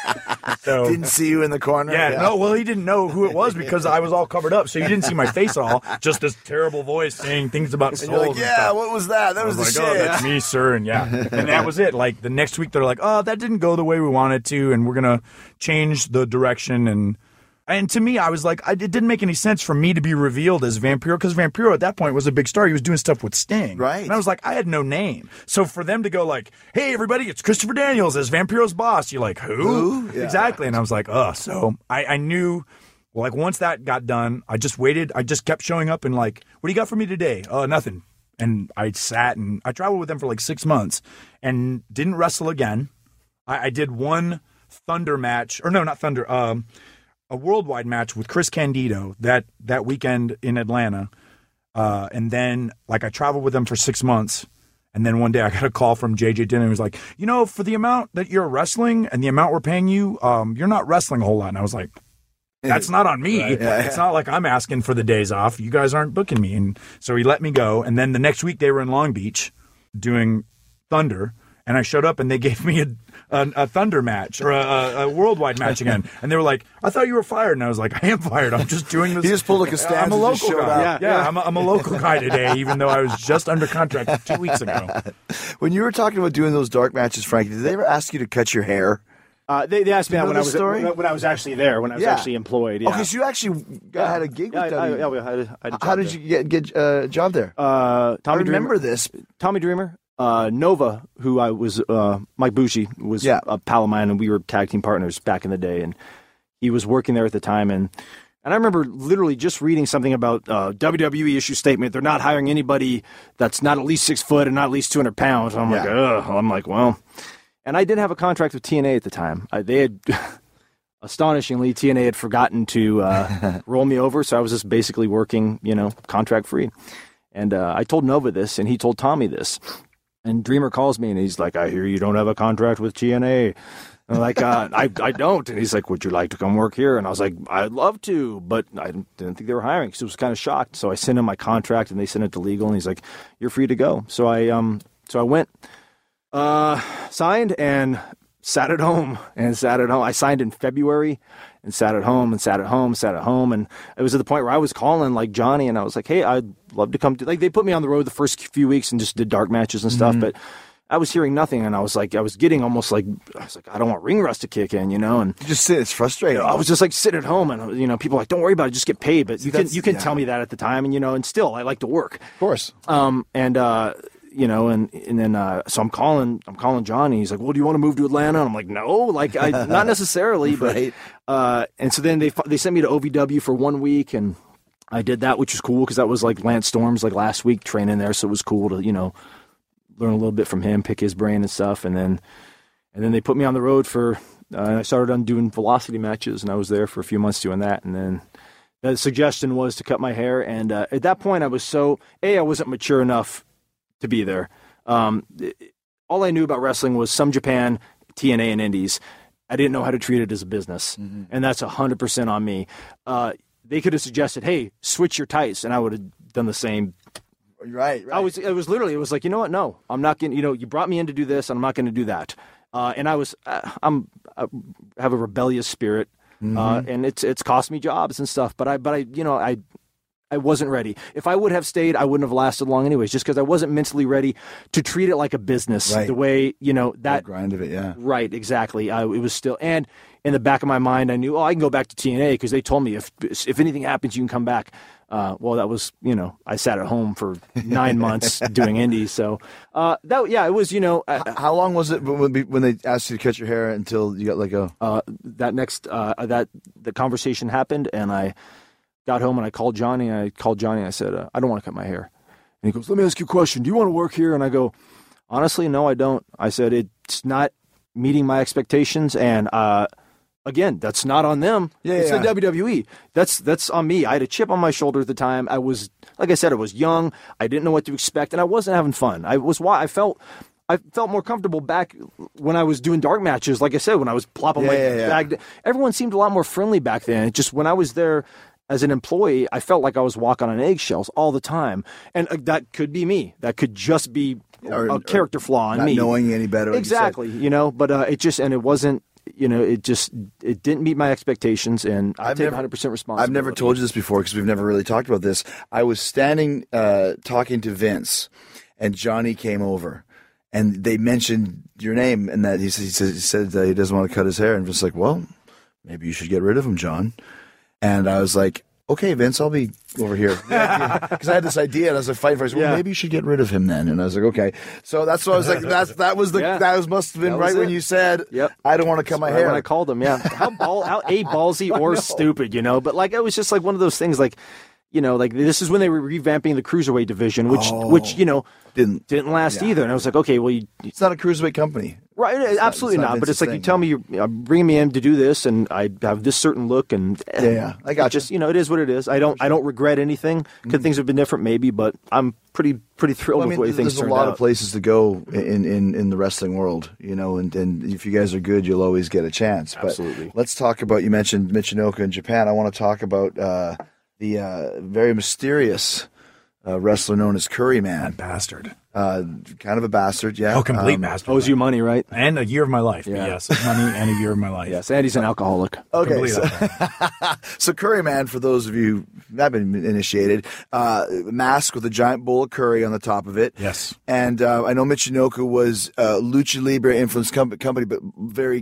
So Didn't see you in the corner. yeah, no, well, he didn't know who it was because I was all covered up, so you didn't see my face at all. Just this terrible voice saying things about And souls. you're like, and yeah, stuff. what was that? That I was, was the like, shit. oh, that's me, sir, and yeah, and that was it. Like the next week, they're like, oh, that didn't go the way we wanted to, and we're gonna change the direction. And and to me, I was like, I, it didn't make any sense for me to be revealed as Vampiro because Vampiro at that point was a big star. He was doing stuff with Sting, Right. And I was like, I had no name. So for them to go like, hey, everybody, it's Christopher Daniels as Vampiro's boss. You're like, who? Who? Yeah. Exactly. And I was like, oh, so I, I knew. Well, like once that got done, I just waited. I just kept showing up and like, what do you got for me today? Oh, nothing. And I sat and I traveled with them for like six months and didn't wrestle again. I, I did one Thunder match, or no, not Thunder, um, a worldwide match with Chris Candido that, that weekend in Atlanta. Uh, and then like I traveled with them for six months. And then one day I got a call from J J Dillon. He was like, you know, for the amount that you're wrestling and the amount we're paying you, um, you're not wrestling a whole lot. And I was like, that's not on me. Right, yeah, it's yeah. not like I'm asking for the days off. You guys aren't booking me. And so he let me go. And then the next week they were in Long Beach doing Thunder. And I showed up and they gave me a, a, a Thunder match or a, a, a worldwide match again. And they were like, I thought you were fired. And I was like, I am fired. I'm just doing this. He just pulled a Costanza, I'm a just local showed guy. up. Yeah, yeah, I'm, a, I'm a local guy today, even though I was just under contract two weeks ago. When you were talking about doing those dark matches, Frankie, did they ever ask you to cut your hair? Uh, they, they asked me You that know when I this was story? when, when I was actually there, when I was Yeah. actually employed. Yeah. Okay, so you actually got, had a gig yeah, with I, I, W W E. yeah, we had a, I had a How job did there. you get get uh, a job there? Uh, Tommy I remember Dreamer, this. Tommy Dreamer, uh, Nova, who I was, uh, Mike Bushi was Yeah. a pal of mine, and we were tag team partners back in the day, and he was working there at the time, and and I remember literally just reading something about uh, W W E issue statement. They're not hiring anybody that's not at least six foot and not at least two hundred pounds. And I'm like, Yeah. ugh. I'm like, well, and I did have a contract with T N A at the time. I, they had. Astonishingly, T N A had forgotten to uh, roll me over, so I was just basically working, you know, contract free. And uh, I told Nova this, and he told Tommy this. And Dreamer calls me, and he's like, "I hear you don't have a contract with T N A." I'm like, uh, I, I don't. And he's like, would you like to come work here? And I was like, I'd love to, but I didn't think they were hiring because I was kind of shocked. So I sent him my contract, and they sent it to legal, and he's like, you're free to go. So I um, so I went, uh, signed, and sat at home and sat at home. I signed in February and sat at home and sat at home, sat at home. And it was at the point where I was calling like Johnny, and I was like, hey, I'd love to come to, like, they put me on the road the first few weeks and just did dark matches and stuff. But I was hearing nothing. And I was like, I was getting almost like, I was like, I don't want ring rust to kick in, you know? And You just sit. It's frustrating. I was just like sitting at home, and, you know, people were like, don't worry about it, just get paid. But you can, that's- you can yeah. tell me that at the time. And, you know, and still I like to work. Of course. Um, and, uh, you know, and, and then, uh, so I'm calling, I'm calling Johnny. He's like, well, do you want to move to Atlanta? And I'm like, no, like, I, not necessarily, but, Right. uh, and so then they, they sent me to O V W for one week, and I did that, which was cool. Cause that was like Lance Storm's like last week training there. So it was cool to, you know, learn a little bit from him, pick his brain and stuff. And then, and then they put me on the road for, uh, I started on doing velocity matches, and I was there for a few months doing that. And then the suggestion was to cut my hair. And, uh, at that point I was so, A, I wasn't mature enough to be there. Um, it- all I knew about wrestling was some Japan, T N A, and Indies. I didn't know how to treat it as a business, and that's one hundred percent on me. Uh, they could have suggested, hey, switch your tights, and I would have done the same. Right, right. I was, it was literally, it was like, you know what? No, I'm not going to, you know, you brought me in to do this, and I'm not going to do that. Uh, and I was, uh, I'm, I have a rebellious spirit, uh, and it's, it's cost me jobs and stuff, but I, but I, you know, I, I wasn't ready. If I would have stayed, I wouldn't have lasted long anyways, just because I wasn't mentally ready to treat it like a business Right. the way, you know, that that, grind of it, yeah. right, exactly. I, it was still, and in the back of my mind, I knew, oh, I can go back to T N A because they told me if if anything happens, you can come back. Uh, well, that was, you know, I sat at home for nine months doing indies. So uh, that, yeah, it was, you know, uh, How long was it when when they asked you to cut your hair until you got let go? uh, that next uh, that the conversation happened, and I got home and I called Johnny. And I called Johnny. And I said, uh, I don't want to cut my hair. And he goes, let me ask you a question. Do you want to work here? And I go, honestly, no, I don't. I said, it's not meeting my expectations. And uh, again, that's not on them. Yeah, it's yeah. the W W E. That's that's on me. I had a chip on my shoulder at the time. I was, like I said, I was young. I didn't know what to expect, and I wasn't having fun. I was why I felt. I felt more comfortable back when I was doing dark matches. Like I said, when I was plopping Yeah, my yeah, yeah. bag. Everyone seemed a lot more friendly back then. It just when I was there as an employee, I felt like I was walking on eggshells all the time, and uh, that could be me. That could just be Or- a character flaw in Not me. knowing any better. like you said. Exactly, you know. But uh, it just and it wasn't. you know, it just it didn't meet my expectations, and I I've take never- one hundred percent responsibility. I've never told you this before because we've never really talked about this. I was standing uh, talking to Vince, and Johnny came over, and they mentioned your name, and that he, said- he said, he said that he doesn't want to cut his hair, and Vince's like, well, maybe you should get rid of him, John. And I was like, okay, Vince, I'll be over here. Because I had this idea, and I was like, fighting for it. Well, Yeah. maybe you should get rid of him then. And I was like, okay. So that's what I was like, that's, that was the, Yeah. that was, must have been That was right when it. you said, Yep. I don't want to cut my Right hair. when I called him, yeah. How ball, how a ballsy or stupid, you know? But like it was just like one of those things, like, you know, like this is when they were revamping the cruiserweight division, which, Oh. which you know, Didn't. didn't last Yeah. either. And I was like, okay, well, you, It's not a cruiserweight company. right, absolutely it's not not. But Vince's it's like you thing, tell yeah. me you're, you're bringing me in to do this, and I have this certain look, and Yeah, yeah. I got it just you know, it is what it is. I don't, I don't regret anything. Could things have been different? Maybe, but I'm pretty, pretty thrilled Well, I with mean, the way things there's a turned lot out. of places to go in, in, in the wrestling world, you know, and, and if you guys are good, you'll always get a chance. But Absolutely. let's talk about, you mentioned Michinoku in Japan. I want to talk about uh, the uh, very mysterious uh, wrestler known as Curry Man. Bastard. Uh, kind of a bastard, yeah. Oh, complete Um, bastard. Owes you money, right? And a year of my life. Yeah. Yes, money and a year of my life. Yes, Andy's an alcoholic. Okay, Complete so, alcohol. so Curry Man, for those of you who have been initiated, uh, mask with a giant bowl of curry on the top of it. Yes. And uh, I know Michinoku was uh, Lucha Libre influenced com- company, but very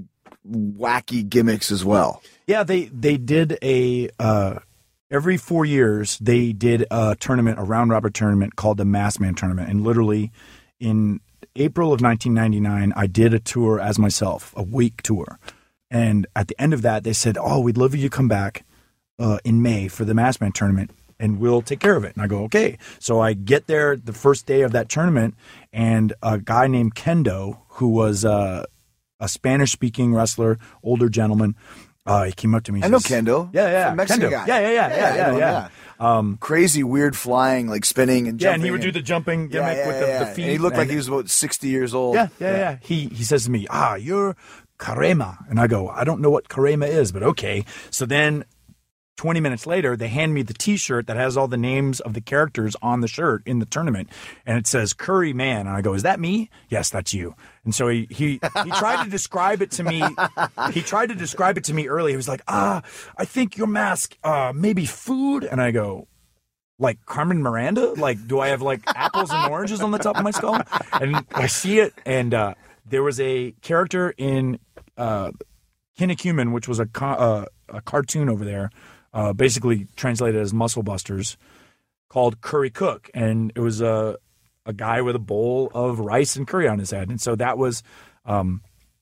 wacky gimmicks as well. Yeah, they they did a uh, every four years they did a tournament, a round robin tournament called the Masked Man Tournament, and literally in April of nineteen ninety-nine, I did a tour as myself, a week tour, and at the end of that, they said, "Oh, we'd love you to come back uh, in May for the Masked Man Tournament." And we'll take care of it. And I go, okay. So I get there the first day of that tournament, and a guy named Kendo, who was uh, a Spanish-speaking wrestler, older gentleman, uh, he came up to me. I know says- Kendo. Yeah, yeah, From Mexican Kendo. guy. Yeah, yeah, yeah, yeah, I yeah, know him, yeah. Um, Crazy, weird flying, like spinning and yeah, jumping. and he would do the jumping yeah, gimmick yeah, with the, yeah. the feet. And he looked like and- he was about sixty years old. Yeah, yeah, yeah. He he says to me, "Ah, you're Karema," and I go, "I don't know what Karema is, but okay." So then, twenty minutes later, they hand me the T-shirt that has all the names of the characters on the shirt in the tournament, and it says Curry Man. And I go, "Is that me?" "Yes, that's you." And so he he he tried to describe it to me. He tried to describe it to me early. He was like, "Ah, I think your mask, uh, maybe food." And I go, like Carmen Miranda? Like, do I have like apples and oranges on the top of my skull? And I see it, and uh, there was a character in uh, Kinnikuman, which was a, co- uh, a cartoon over there, uh, basically translated as Muscle Busters, called Curry Cook, and it was a a guy with a bowl of rice and curry on his head, and so that was um,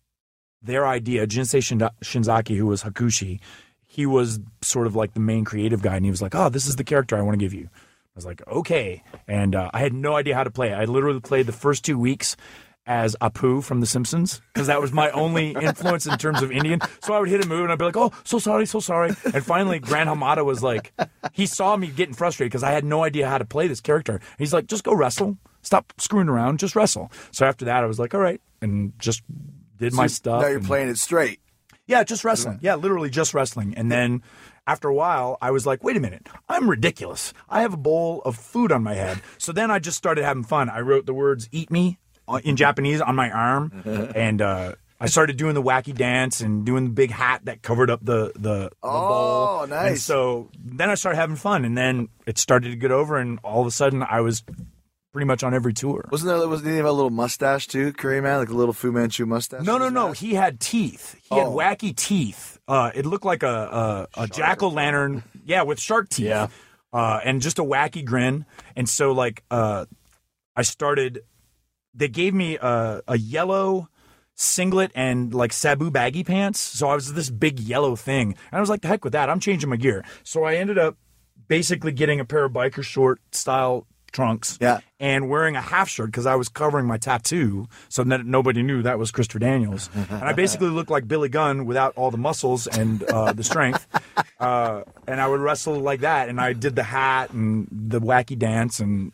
their idea. Jinsei Shin- Shinzaki, who was Hakushi, he was sort of like the main creative guy, and he was like, "Oh, this is the character I want to give you." I was like, "Okay," and uh, I had no idea how to play it. I literally played the first two weeks as Apu from The Simpsons because that was my only influence in terms of Indian. So I would hit a move and I'd be like, "Oh, so sorry, so sorry." And finally, Gran Hamada was like, he saw me getting frustrated because I had no idea how to play this character. He's like, "Just go wrestle. Stop screwing around. Just wrestle." So after that, I was like, "All right," and just did my stuff. Now you're and- playing it straight. yeah, just wrestling. Yeah, literally just wrestling. And then after a while, I was like, wait a minute, I'm ridiculous. I have a bowl of food on my head. So then I just started having fun. I wrote the words "eat me" in Japanese on my arm. And uh, I started doing the wacky dance and doing the big hat that covered up the, the, the bowl. Oh, nice. And so then I started having fun. And then it started to get over. And all of a sudden, I was pretty much on every tour. Wasn't there, wasn't he have a little mustache too, Curry Man? Like a little Fu Manchu mustache? No, on no, his no. mask? He had teeth. He Oh. had wacky teeth. Uh, it looked like a a, a jack o' lantern. Yeah, with shark teeth. Yeah. Uh, and just a wacky grin. And so, like, uh, I started. They gave me a, a yellow singlet and like Sabu baggy pants. So I was this big yellow thing, and I was like, "The heck with that! I'm changing my gear." So I ended up basically getting a pair of biker short style trunks. Yeah. And wearing a half shirt because I was covering my tattoo so that nobody knew that was Christopher Daniels. And I basically looked like Billy Gunn without all the muscles and uh, the strength. Uh, and I would wrestle like that. And I did the hat and the wacky dance, and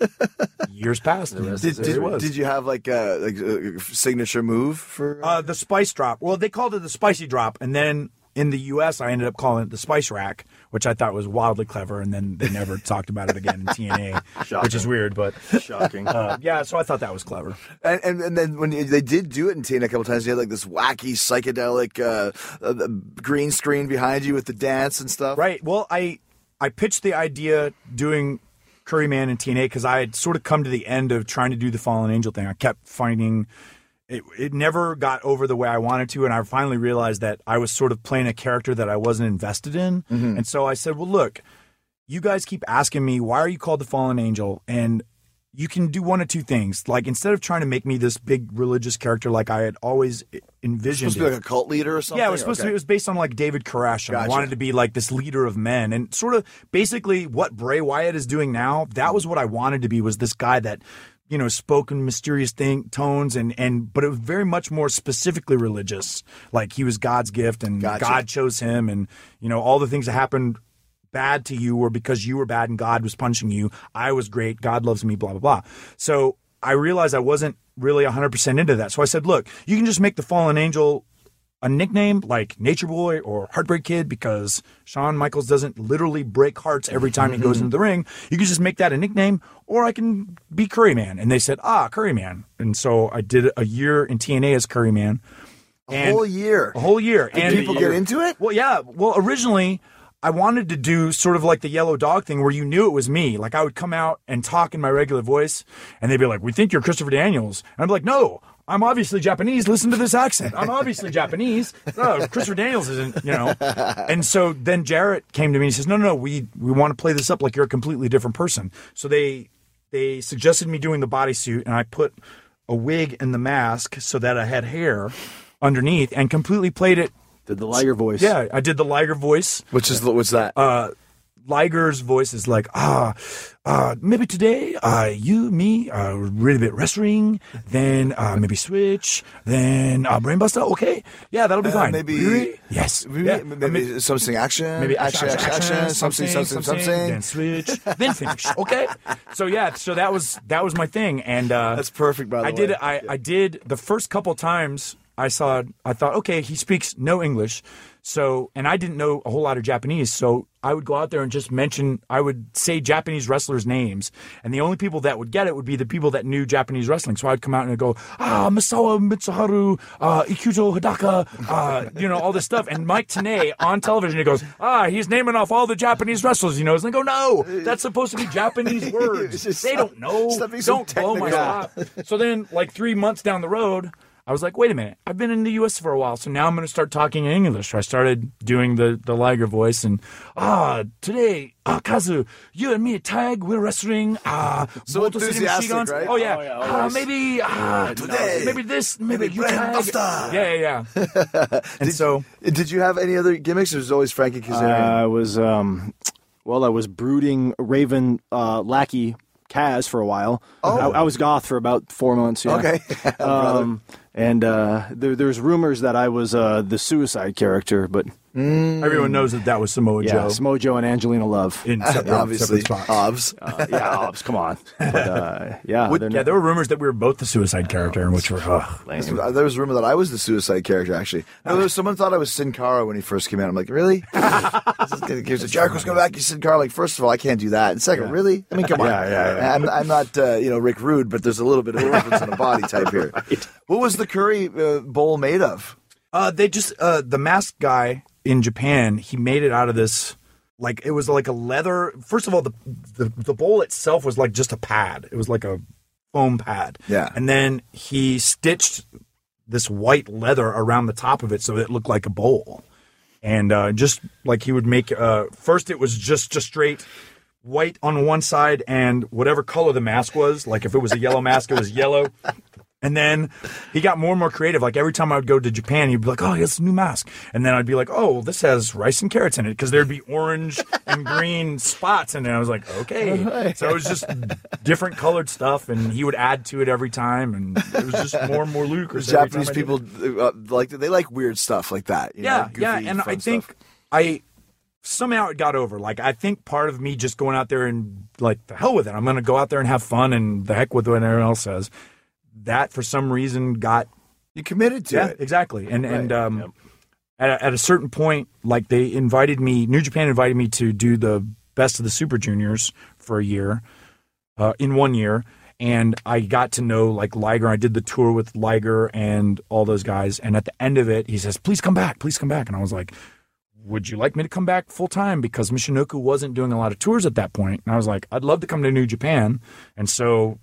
years passed. And Did, there did, it was. did you have like a, like a signature move for? Uh, the spice drop. Well, they called it the spicy drop, and then in the U S, I ended up calling it the Spice Rack, which I thought was wildly clever, and then they never talked about it again in T N A, which is weird, but Shocking. uh, yeah. So I thought that was clever. And, and and then when you, they did do it in T N A a couple times, you had like this wacky psychedelic uh, uh, green screen behind you with the dance and stuff. Right. Well, I I pitched the idea doing Curry Man in T N A because I had sort of come to the end of trying to do the Fallen Angel thing. I kept finding it, it never got over the way I wanted to, and I finally realized that I was sort of playing a character that I wasn't invested in. Mm-hmm. And so I said, well, look, you guys keep asking me, why are you called the Fallen Angel? And you can do one of two things. Like, instead of trying to make me this big religious character like I had always envisioned Supposed to be it, like a cult leader or something? yeah, it was supposed to Okay. be. It was based on like David Koresh. I Gotcha. wanted to be like this leader of men, and sort of basically what Bray Wyatt is doing now. That was what I wanted to be. Was this guy that, you know, spoke in mysterious thing tones, and and but it was very much more specifically religious. Like he was God's gift, and Gotcha. God chose him, and you know all the things that happened bad to you were because you were bad and God was punishing you. I was great. God loves me. Blah blah blah. So I realized I wasn't really one hundred percent into that. So I said, look, you can just make the Fallen Angel a nickname like Nature Boy or Heartbreak Kid because Shawn Michaels doesn't literally break hearts every time he goes into the ring. You can just make that a nickname, or I can be Curry Man. And they said, ah, Curry Man. And so I did a year in T N A as Curry Man. A whole year. A whole year. Did and people get into it? Well, yeah. Well, originally, I wanted to do sort of like the Yellow Dog thing where you knew it was me. Like I would come out and talk in my regular voice, and they'd be like, we think you're Christopher Daniels. And I'd be like, no, I'm obviously Japanese. Listen to this accent. I'm obviously Japanese. No, Christopher Daniels isn't, you know. And so then Jarrett came to me and he says, no, no, no, we, we want to play this up like you're a completely different person. So they they suggested me doing the bodysuit, and I put a wig and the mask so that I had hair underneath and completely played it. Did the Liger voice. Yeah, I did the Liger voice. Which is what's that? Uh, Liger's voice is like, ah, uh, maybe today, uh, you, me, uh, read a bit wrestling, then uh, maybe switch, then uh, brainbuster. Okay, yeah, that'll be Uh, fine. maybe- Really? Yes, maybe yeah. maybe something action. Maybe action, action, action, something, something, something. then switch, then finish. Okay, so yeah, so that was that was my thing, and uh, That's perfect, by the I way. did it. I, I did the first couple times I saw. I thought, okay, he speaks no English, so and I didn't know a whole lot of Japanese, so I would go out there and just mention. I would say Japanese wrestlers' names, and the only people that would get it would be the people that knew Japanese wrestling. So I'd come out and I'd go, ah, Misawa Mitsuharu, uh, Ikuto Hidaka, uh, you know, all this stuff. And Mike Tenay on television, he goes, ah, he's naming off all the Japanese wrestlers he knows. And I go, no, that's supposed to be Japanese words. Just They don't know. stop being so Don't blow my technical. spot. So then, like three months down the road, I was like, wait a minute, I've been in the U S for a while, so now I'm going to start talking in English. So I started doing the, the Liger voice, and, ah, today, ah, Kazu, you and me tag, we're wrestling, ah, So Motor City enthusiastic, Machine Guns. right? Oh, yeah. Oh, yeah, ah, always. maybe, ah, Today, maybe this, maybe, maybe you tag. Brainbuster. Yeah, yeah, yeah. And so, Did you have any other gimmicks? Or was it always Frankie Kazarian? I was, um, well, I was brooding Raven uh, lackey Kaz for a while. Oh. I, I was goth for about four months. Yeah. Okay. um, and uh, there, there's rumors that I was uh, the suicide character, but everyone knows that that was Samoa yeah, Joe Smojo and Angelina Love. in separate, Obviously, separate spots. Obs. Uh, yeah, Obbs, come on. But, uh, yeah, Would- they're yeah, not- there were rumors that we were both the suicide character, which were, ugh. lame. There was a rumor that I was the suicide character, actually. No, there was, someone thought I was Sin Cara when he first came out. I'm like, really? This is gonna- here's a Jericho's coming back. You Sin Cara. Like, first of all, I can't do that. And second, really? I mean, come on. Yeah, yeah, yeah. I'm, I'm not, uh, you know, Rick Rude, but there's a little bit of difference in the body type here. What was the curry uh, bowl made of? Uh, they just uh, the mask guy in Japan. He made it out of this, like it was like a leather. First of all, the, the the bowl itself was like just a pad. It was like a foam pad. Yeah. And then he stitched this white leather around the top of it so it looked like a bowl. And uh, just like he would make. Uh, first, it was just just straight white on one side and whatever color the mask was. Like if it was a yellow mask, it was yellow. And then he got more and more creative. Like every time I would go to Japan, he'd be like, "Oh, he has a new mask." And then I'd be like, "Oh, well, this has rice and carrots in it," because there'd be orange and green spots. And then I was like, "Okay." So it was just different colored stuff, and he would add to it every time, and it was just more and more lucrative. every time Japanese I did it. people uh, like they like weird stuff like that. You Yeah, know, goofy, yeah, and I fun think stuff. I somehow it got over. Like I think part of me just going out there and like the hell with it. I'm going to go out there and have fun, and the heck with what everyone else says. That for some reason got you committed to yeah it. exactly, and and Right. um, at, at a certain point, like they invited me, New Japan invited me to do the Best of the Super Juniors for a year, uh, in one year. And I got to know like Liger. I did the tour with Liger and all those guys. And at the end of it, he says, please come back, please come back. And I was like, would you like me to come back full time? Because Michinoku wasn't doing a lot of tours at that point. And I was like, I'd love to come to New Japan. And so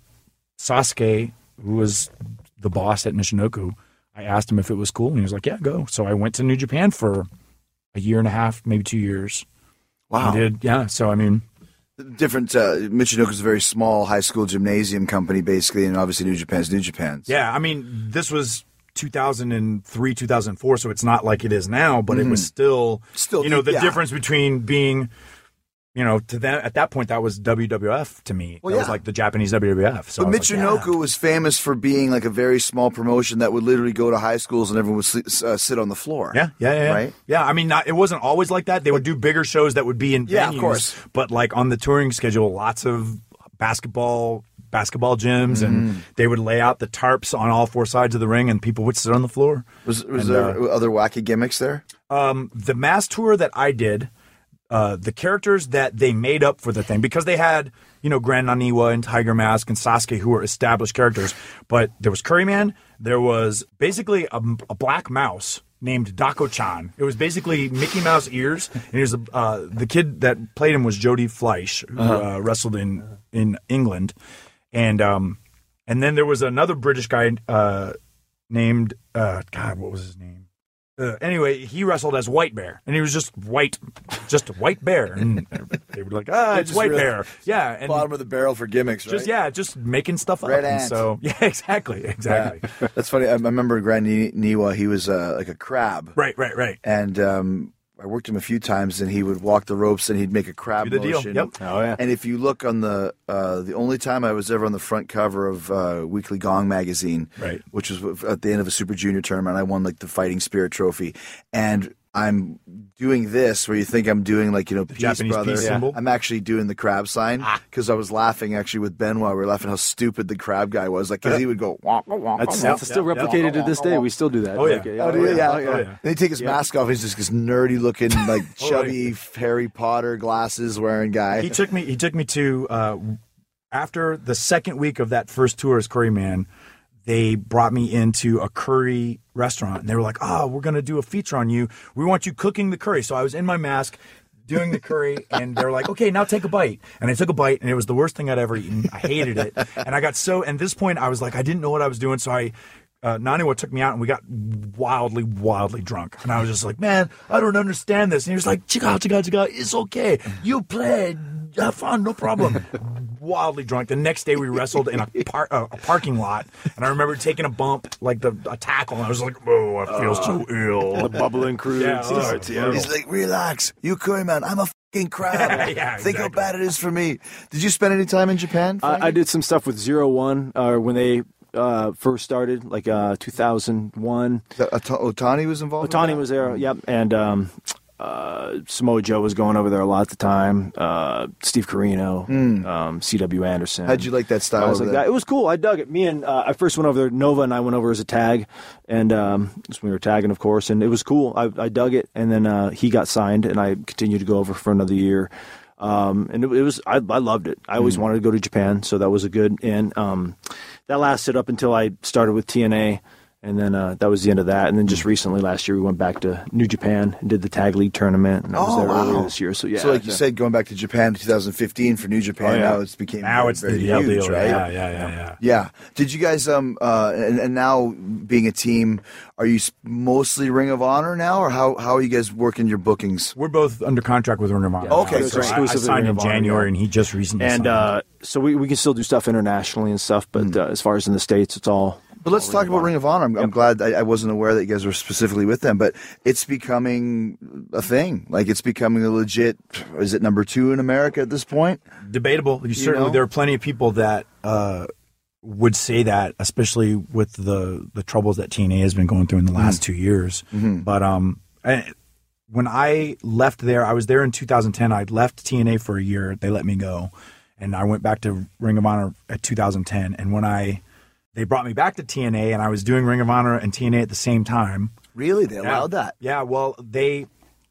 Sasuke, who was the boss at Michinoku, I asked him if it was cool. And he was like, yeah, go. So I went to New Japan for a year and a half, maybe two years. Wow. I did, yeah. So, I mean... Different. Uh, Michinoku is a very small high school gymnasium company, basically, and obviously New Japan's New Japan's. Yeah, I mean, this was two thousand three, two thousand four, so it's not like it is now, but mm-hmm. it was still, still, you know, the yeah. difference between being, you know, to them at that point that was W W F to me. Well, that yeah. was like the Japanese W W F. So but I was Michinoku like, yeah. was famous for being like a very small promotion that would literally go to high schools and everyone would sleep, uh, sit on the floor. Yeah, yeah, yeah, right. Yeah, I mean, not, it wasn't always like that. They would do bigger shows that would be in Yeah, venues, of course. But like on the touring schedule, lots of basketball. basketball gyms, mm. and they would lay out the tarps on all four sides of the ring, and people would sit on the floor. Was, was and, there uh, other wacky gimmicks there? Um, the mass tour that I did, uh, the characters that they made up for the thing, because they had, you know, Grand Naniwa and Tiger Mask and Sasuke, who were established characters, but there was Curryman, there was basically a, a black mouse named Dako-chan. It was basically Mickey Mouse ears, and he was uh, the kid that played him was Jody Fleisch, who uh-huh. uh, wrestled in in England. And um, and then there was another British guy uh, named uh, God, what was his name? Uh, anyway, he wrestled as White Bear, and he was just white, just a white bear, and they were like, ah, it's Just White really Bear, yeah, and Bottom of the barrel for gimmicks, right? just yeah, just making stuff Red up. And ant. so yeah, exactly, exactly, Yeah. That's funny. I I remember Grand Ni- Niwa. He was uh, like a crab, right, right, right. and um, I worked him a few times, and he would walk the ropes, and he'd make a crab Do the deal. motion. Yep. Oh, yeah. And if you look on the uh, the only time I was ever on the front cover of uh, Weekly Gong magazine, Right. which was at the end of a Super Junior tournament, I won like the Fighting Spirit trophy, and I'm doing this where you think I'm doing like, you know, Peace Japanese Brother. peace symbol? I'm actually doing the crab sign because I was laughing actually with Benoit. We were laughing how stupid the crab guy was, like because he would go. Wonk, wonk, wonk, That's, wonk. that's still yeah, yeah. replicated to this day. We still do that. Oh, yeah. Like, Oh, do you? Yeah. Oh, yeah. And he take his mask off. He's just this nerdy looking, like chubby Harry Potter glasses wearing guy. He took me. He took me to uh, after the second week of that first tour as Curryman. They brought me into a curry restaurant, and they were like, "Oh, we're going to do a feature on you. We want you cooking the curry." So I was in my mask doing the curry, and they were like, "Okay, now take a bite." And I took a bite, and it was the worst thing I'd ever eaten. I hated it, and I got so. At this point, I was like, I didn't know what I was doing, so I. Uh, Naniwa took me out, and we got wildly, wildly drunk. And I was just like, "Man, I don't understand this." And he was like, "Chica, chica, chica, it's okay. You play, have fun, no problem." Wildly drunk. The next day, we wrestled in a, par- uh, a parking lot, and I remember taking a bump, like the a tackle, and I was like, "Oh, I feel so ill." The bubbling cruise Yeah, oh, starts. it's Yeah. He's like, relax, you curry man. I'm a fucking crab. Yeah, Think how exactly. bad it is for me. Did you spend any time in Japan? Frankie? I, I did some stuff with Zero One uh, when they uh, first started, like uh, two thousand one. The- Ota- Otani was involved. Otani in was there, yep, and um, uh, Samoa Joe was going over there a lot at the time. Uh, Steve Carino, um, C W Anderson. How'd you like that style I was over like there? that. It was cool. I dug it. Me and uh, I first went over there. Nova and I went over as a tag, and um, just we were tagging, of course, and it was cool. I, I dug it, and then uh, he got signed, and I continued to go over for another year. Um, and it, it was I, I loved it. I always wanted to go to Japan, so that was a good. And um, that lasted up until I started with T N A. And then uh, that was the end of that. And then just recently, last year, we went back to New Japan and did the Tag League tournament. And I was Oh, there wow. earlier this year. So, yeah. So, like you said, going back to Japan in two thousand fifteen for New Japan, Oh, yeah. now it's became Now very, it's the very deal, huge, deal. right? Yeah, yeah, yeah, yeah. Yeah. Did you guys um uh and, and now being a team, are you s- mostly Ring of Honor now, or how how are you guys working your bookings? We're both under contract with Ring of Honor. Yeah. Okay, now, so I- I, exclusively signed Ring in of Honor, January, yeah. and he just recently And signed. uh, so we, we can still do stuff internationally and stuff. But uh, as far as in the States, it's all. But let's talk about Ring of Honor. I'm, I'm glad I, I wasn't aware that you guys were specifically with them, but it's becoming a thing. Like it's becoming a legit. Is it number two in America at this point? Debatable. You certainly, know? there are plenty of people that uh, would say that, especially with the the troubles that T N A has been going through in the last two years. But um, I, when I left there, I was there in two thousand ten. I left T N A for a year. They let me go, and I went back to Ring of Honor at two thousand ten. And when I they brought me back to T N A, and I was doing Ring of Honor and T N A at the same time. Really? They Yeah. allowed that? Yeah, well, they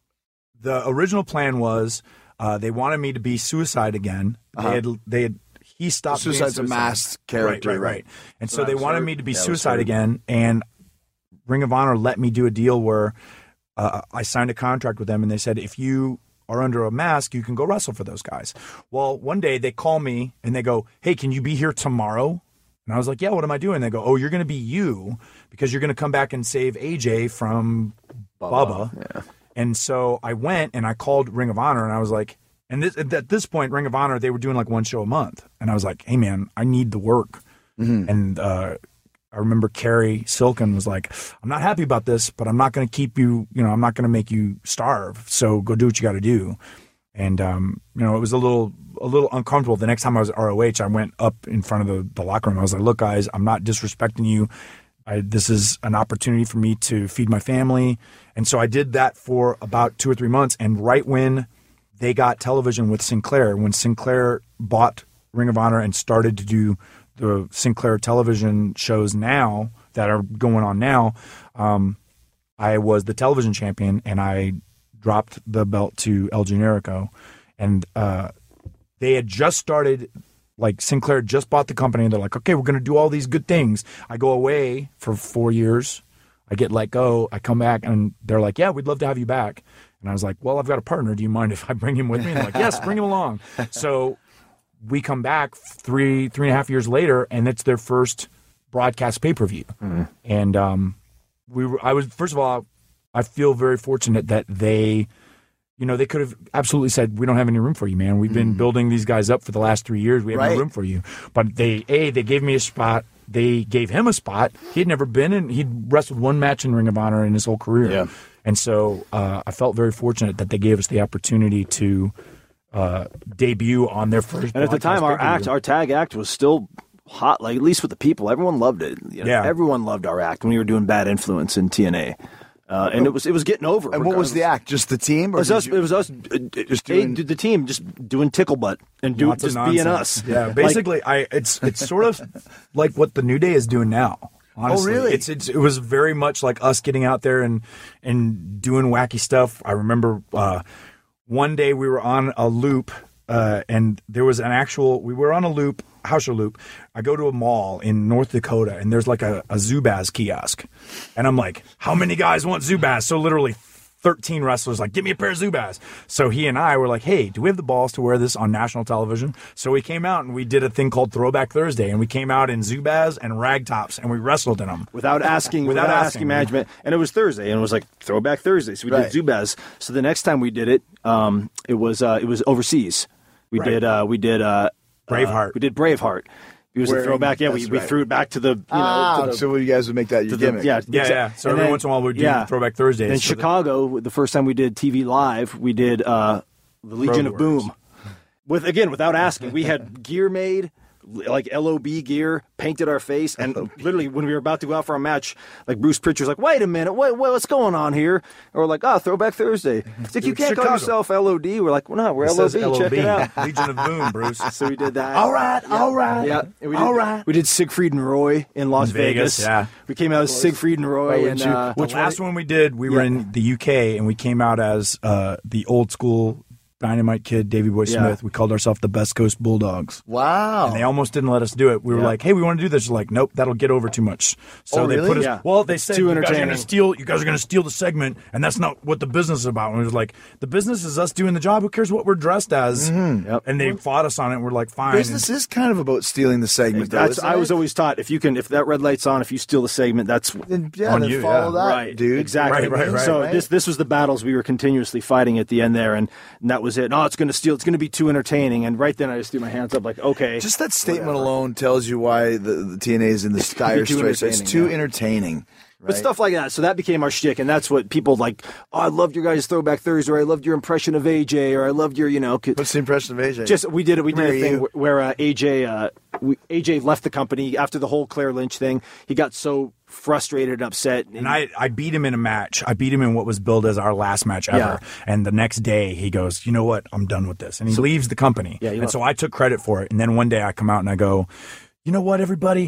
the original plan was uh, they wanted me to be Suicide again. They had they had he stopped being Suicide's a Suicide. masked character, right, right, right. right. And so That they was wanted heard. me to be That was Suicide heard. again, and Ring of Honor let me do a deal where uh, I signed a contract with them, and they said if you are under a mask, you can go wrestle for those guys. Well, one day they call me and they go, "Hey, can you be here tomorrow?" And I was like, "Yeah, what am I doing?" They go, "Oh, you're going to be you because you're going to come back and save A J from Bubba." Yeah. And so I went and I called Ring of Honor and I was like, and this, at this point, Ring of Honor, they were doing like one show a month. And I was like, "Hey, man, I need the work." Mm-hmm. And uh, I remember Carrie Silken was like, "I'm not happy about this, but I'm not going to keep you, you know, I'm not going to make you starve. So go do what you got to do." And, um, you know, it was a little a little uncomfortable. The next time I was at R O H, I went up in front of the, the locker room. I was like, "Look, guys, I'm not disrespecting you. I, this is an opportunity for me to feed my family." And so I did that for about two or three months. And right when they got television with Sinclair, when Sinclair bought Ring of Honor and started to do the Sinclair television shows now that are going on now, um, I was the television champion and I dropped the belt to El Generico. And uh, they had just started, like Sinclair just bought the company and they're like, "Okay, we're going to do all these good things." I go away for four years. I get let go. I come back and they're like, "Yeah, we'd love to have you back." And I was like, "Well, I've got a partner. Do you mind if I bring him with me?" And they're like, "Yes, bring him along." So we come back three, three and a half years later, and it's their first broadcast pay-per-view. Mm-hmm. And um, we were, I was, first of all, I feel very fortunate that they, you know, they could have absolutely said, "We don't have any room for you, man. We've been building these guys up for the last three years. We have Right. no room for you." But they, A, they gave me a spot. They gave him a spot. He had never been in, he'd wrestled one match in Ring of Honor in his whole career. Yeah. And so uh, I felt very fortunate that they gave us the opportunity to uh, debut on their first And at the time, broadcast our pay-per-view. act, our tag act was still hot, like at least with the people. Everyone loved it. You know, Yeah. Everyone loved our act when we were doing Bad Influence in T N A. Uh, and it was it was getting over. And what was the regardless. act? Just the team? It Or was did us. you- It was us. uh, Just hey, doing- the team just doing tickle butt and do, Lots of just being nonsense. us. Yeah, Like, basically, I it's it's sort of like what the New Day is doing now. Honestly. really? It's, it's it was very much like us getting out there and and doing wacky stuff. I remember uh, one day we were on a loop, uh, and there was an actual. We were on a loop, house show loop. I go to a mall in North Dakota, and there's like a, a Zubaz kiosk, and I'm like, "How many guys want Zubaz?" So literally thirteen wrestlers like, "Give me a pair of Zubaz." So he and I were like, "Hey, do we have the balls to wear this on national television?" So we came out and we did a thing called Throwback Thursday, and we came out in Zubaz and rag tops, and we wrestled in them. without asking, Without without, asking, asking management. And it was Thursday, and it was like Throwback Thursday. So we Right. did Zubaz. So the next time we did it, um, it was uh, it was overseas. We Right. did uh, we did uh, Braveheart. Uh, we did Braveheart. It was a Wearing- throwback. Yeah, we, that's we right. threw it back to the you know ah, to the, so you guys would make that your to the- gimmick. yeah Yeah, exa- yeah. So and every then- once in a while we'd do yeah. Throwback Thursdays. In So that- Chicago, the first time we did T V live, we did uh, the Legion of Road Boom. With again, without asking, we had gear made, like L O B gear, painted our face, and literally when we were about to go out for a match, like Bruce Pritchard's like, "Wait a minute, what, what what's going on here?" And we're like, "Oh, Throwback Thursday." It's like you can't Chicago. call yourself L O D. We're like, "Well, no, we're It L O B. says L O B, Check it out." Legion of Boom, Bruce. So we did that. All right, all right. Yeah, and we did, all right. We did Siegfried and Roy in Las In Vegas, Vegas. yeah. We came out as Siegfried and Roy, Oh, and did you- uh, The last one we did, we were Yeah. in the U K, and we came out as uh, the old school Dynamite Kid, Davey Boy Yeah. Smith. We called ourselves the Best Coast Bulldogs. Wow. And they almost didn't let us do it. We were Yeah. like, "Hey, we want to do this." They're like, "Nope, that'll get over too much." So Oh, they really? put us. Yeah. Well, they said Too you guys are going entertaining. to steal. You guys are going to steal the segment, and that's not what the business is about. And we was like, "The business is us doing the job. Who cares what we're dressed as?" Yep. And they fought us on it. And we're like, "Fine." Business is kind of about stealing the segment, though, that's isn't I was it? always taught if you can if that red light's on, if you steal the segment, that's Then, yeah, On then you, follow yeah. that, right, dude. exactly. Right, right, right. So Right. this this was the battles we were continuously fighting at the end there, and, and that was it. No, it's going to steal. It's going to be too entertaining. And right then, I just threw my hands up, like, okay, Just that statement alone tells you why the, the T N A is in the dire Too straits. It's entertaining, too yeah. entertaining. But stuff like that. So that became our shtick, and that's what people like. Oh, I loved your guys' Throwback Thursday, or I loved your impression of A J, or I loved your, you know, c- What's the impression of A J? just we did it. We did Where a are thing you? where, where uh, A J, uh, we, A J left the company after the whole Claire Lynch thing. He got so frustrated and upset, And I, I beat him in a match. I beat him in what was billed as our last match ever. Yeah. And the next day he goes, "You know what? I'm done with this." And he leaves the company. Yeah, he and left. so I took credit for it. And then one day I come out and I go, "You know what, everybody?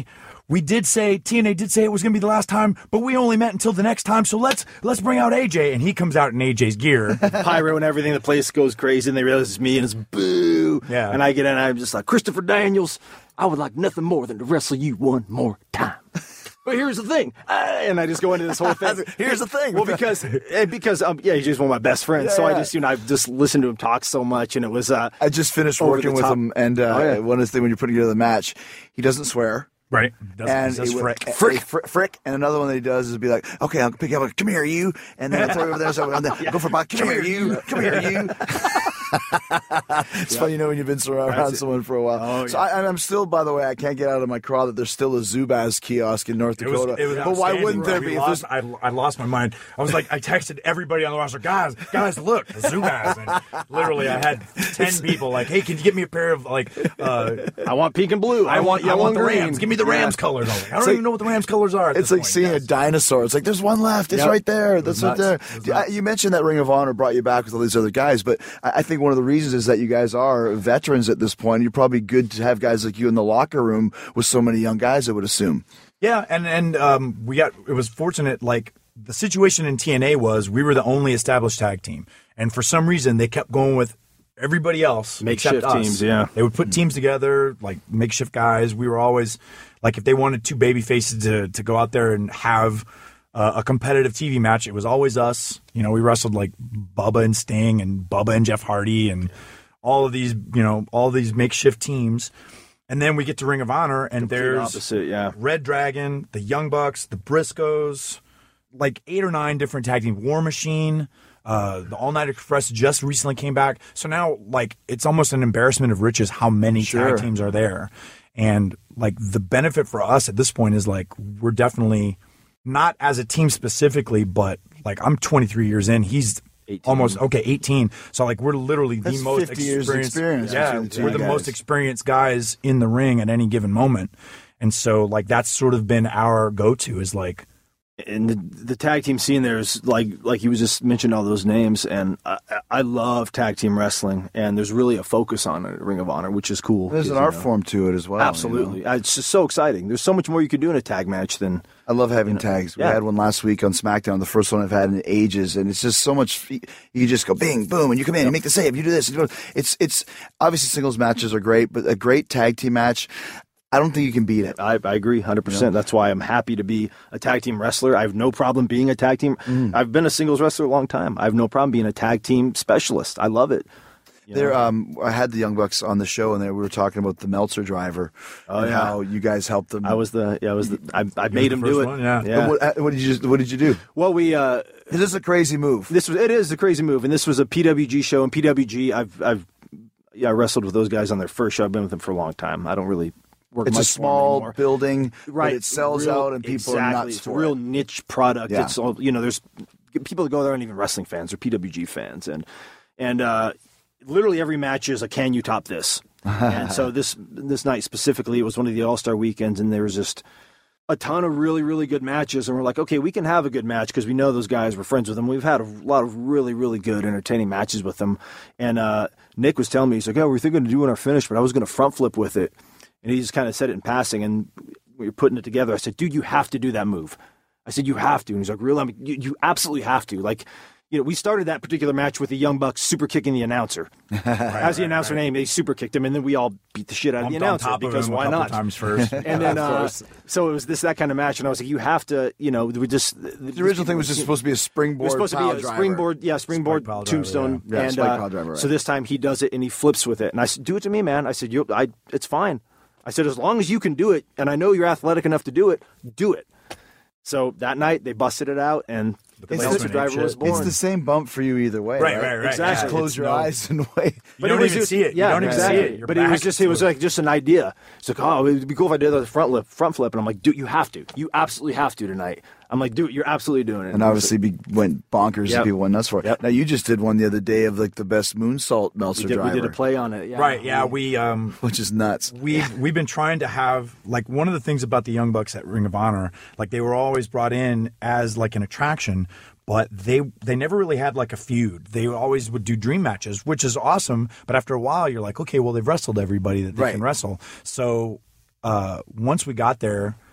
we did say T N A did say it was going to be the last time, but we only met until the next time. So let's let's bring out A J, and he comes out in A J's gear. Pyro and everything. The place goes crazy, and they realize it's me, and it's boo. Yeah. And I get in, and I'm just like, Christopher Daniels, I would like nothing more than to wrestle you one more time. But here's the thing, uh, and I just go into this whole thing. Here's the thing. Well, because and because um, yeah, he's just one of my best friends. Yeah, so yeah. I just you know I've just listened to him talk so much, and it was uh, I just finished over working the with top. him, and uh, Oh, yeah. one of the things when you're putting together the match, he doesn't swear. Right. Doesn't, And does he would- frick. eh, Frick. eh, fr- frick, and another one that he does is be like, "Okay, I'll pick you up. Come here, you." And then I'll throw you over there. So I'm go for a bite. Come here, you. Come here, you. It's funny, you know, when you've been around That's it. someone for a while. Oh, So yeah. I, and I'm still, by the way, I can't get out of my craw that there's still a Zubaz kiosk in North It was, Dakota. it was but why outstanding. wouldn't there We be? If Lost, there's- I, I lost my mind. I was like, I texted everybody on the roster, guys, guys, look, the Zubaz. And literally, I had ten people like, hey, can you get me a pair of like, uh, I want pink and blue. I, want I yellow want and the green. Rams. Give me the Rams colors. I, was like, I don't like- even know what the Rams colors are. At It's this like point. seeing Yes. a dinosaur. It's like there's one left. It's Yep. right there. was That's right nuts. there. It was Yeah, nuts. You mentioned that Ring of Honor brought you back with all these other guys, but I I think one of the reasons is that you guys are veterans at this point. You're probably good to have guys like you in the locker room with so many young guys, I would assume. Yeah, and and um, we got it was fortunate. Like the situation in T N A was, we were the only established tag team, and for some reason they kept going with everybody else Makeshift except us. teams, yeah. They would put teams together, like makeshift guys. We were always like, if they wanted two baby faces to to go out there and have uh, a competitive T V match, it was always us. You know, we wrestled like Bubba and Sting and Bubba and Jeff Hardy and all of these, you know, all these makeshift teams. And then we get to Ring of Honor, and Complete there's opposite, yeah. Red Dragon, the Young Bucks, the Briscoes, like eight or nine different tag teams. War Machine, uh, the All Night Express just recently came back. So now, like, it's almost an embarrassment of riches how many Sure. tag teams are there. And, like, the benefit for us at this point is, like, we're definitely not as a team specifically, but, like, I'm twenty-three years in. He's eighteen. almost, okay, eighteen. So, like, we're literally That's the most fifty years of experienced. experience Yeah, between the two we're the guys. most experienced guys in the ring at any given moment. And so, like, that's sort of been our go-to is, like, And the, the tag team scene there is like like you was just mentioned all those names, and I, I love tag team wrestling, and there's really a focus on it at Ring of Honor, which is cool. There's an You art know. form to it as well. you know? Absolutely, Uh, it's just so exciting. There's so much more you can do in a tag match than I love having tags. We yeah. had one last week on SmackDown, the first one I've had in ages, and it's just so much. You just go bing, boom, and you come in, you make the save, you do this. You do it's it's obviously singles matches are great, but a great tag team match, I don't think you can beat it. I, I agree one hundred percent. That's why I'm happy to be a tag team wrestler. I have no problem being a tag team. Mm. I've been a singles wrestler a long time. I have no problem being a tag team specialist. I love it. You There, know? um, I had the Young Bucks on the show, and there we were talking about the Meltzer driver and yeah. how you guys helped them. I was the yeah, I was the I, I made the him do first it. one, yeah. yeah. What, uh, what did you What did you do? Well, we uh, This is a crazy move. this was it is a crazy move, and this was a P W G show. And P W G, I've I've yeah I wrestled with those guys on their first show. I've been with them for a long time. I don't really work. It's a much for them small anymore. building, right? but it sells Real- out, and people exactly. are nuts It's for a real it. niche product. Yeah. It's all you know. There's people that go there aren't even wrestling fans; they're P W G fans, and and uh, literally every match is a "Can you top this?" And so this this night specifically, it was one of the All Star weekends, and there was just a ton of really really good matches, and we're like, okay, we can have a good match because we know those guys. We're friends with them. We've had a lot of really really good entertaining matches with them, and uh, Nick was telling me, he's like, "Oh, we're thinking of doing our finish, but I was going to front flip with it." And he just kind of said it in passing, and we were putting it together. I said, dude, you have to do that move. I said, you have to. And he's like, really? I'm like, you, you absolutely have to. Like, you know, we started that particular match with the Young Bucks super kicking the announcer. As the announcer named, they super kicked him, and then we all beat the shit out of the bumped on announcer top of because him a why couple not? times first. And then, uh, so it was this that kind of match, and I was like, you have to, you know, we just the, The original thing was just supposed to be a it springboard. was supposed to pile be a driver. springboard, yeah, springboard Spike pile driver, tombstone, yeah. Yeah, and spike uh, pile driver, right. so this time he does it and he flips with it, and I said, "Do it to me, man." I said, "You, I, it's fine." I said, "As long as you can do it, and I know you're athletic enough to do it, do it." So that night they busted it out, and the It's Meltzer the- driver was born. It's the same bump for you either way. Right, Right, right, right. Exactly. Just close It's your no- eyes and wait. You don't it was even just- see it. Yeah, you don't even exactly. see it. Your But it was back just is it was to like just an idea. It's like, oh, it'd be cool if I did the front flip, front flip, and I'm like, dude, you have to, you absolutely have to tonight. I'm like, dude, you're absolutely doing it. And obviously be, went bonkers Yep. and people went nuts for it. Yep. Now you just did one the other day of like the best moonsault Meltzer we did, we driver, did a play on it. Yeah. Right, yeah, we um which is nuts. we we've been trying to have like one of the things about the Young Bucks at Ring of Honor, like they were always brought in as like an attraction, but they they never really had like a feud. They always would do dream matches, which is awesome, but after a while you're like, okay, well they've wrestled everybody that they Right. can wrestle. So uh once we got there,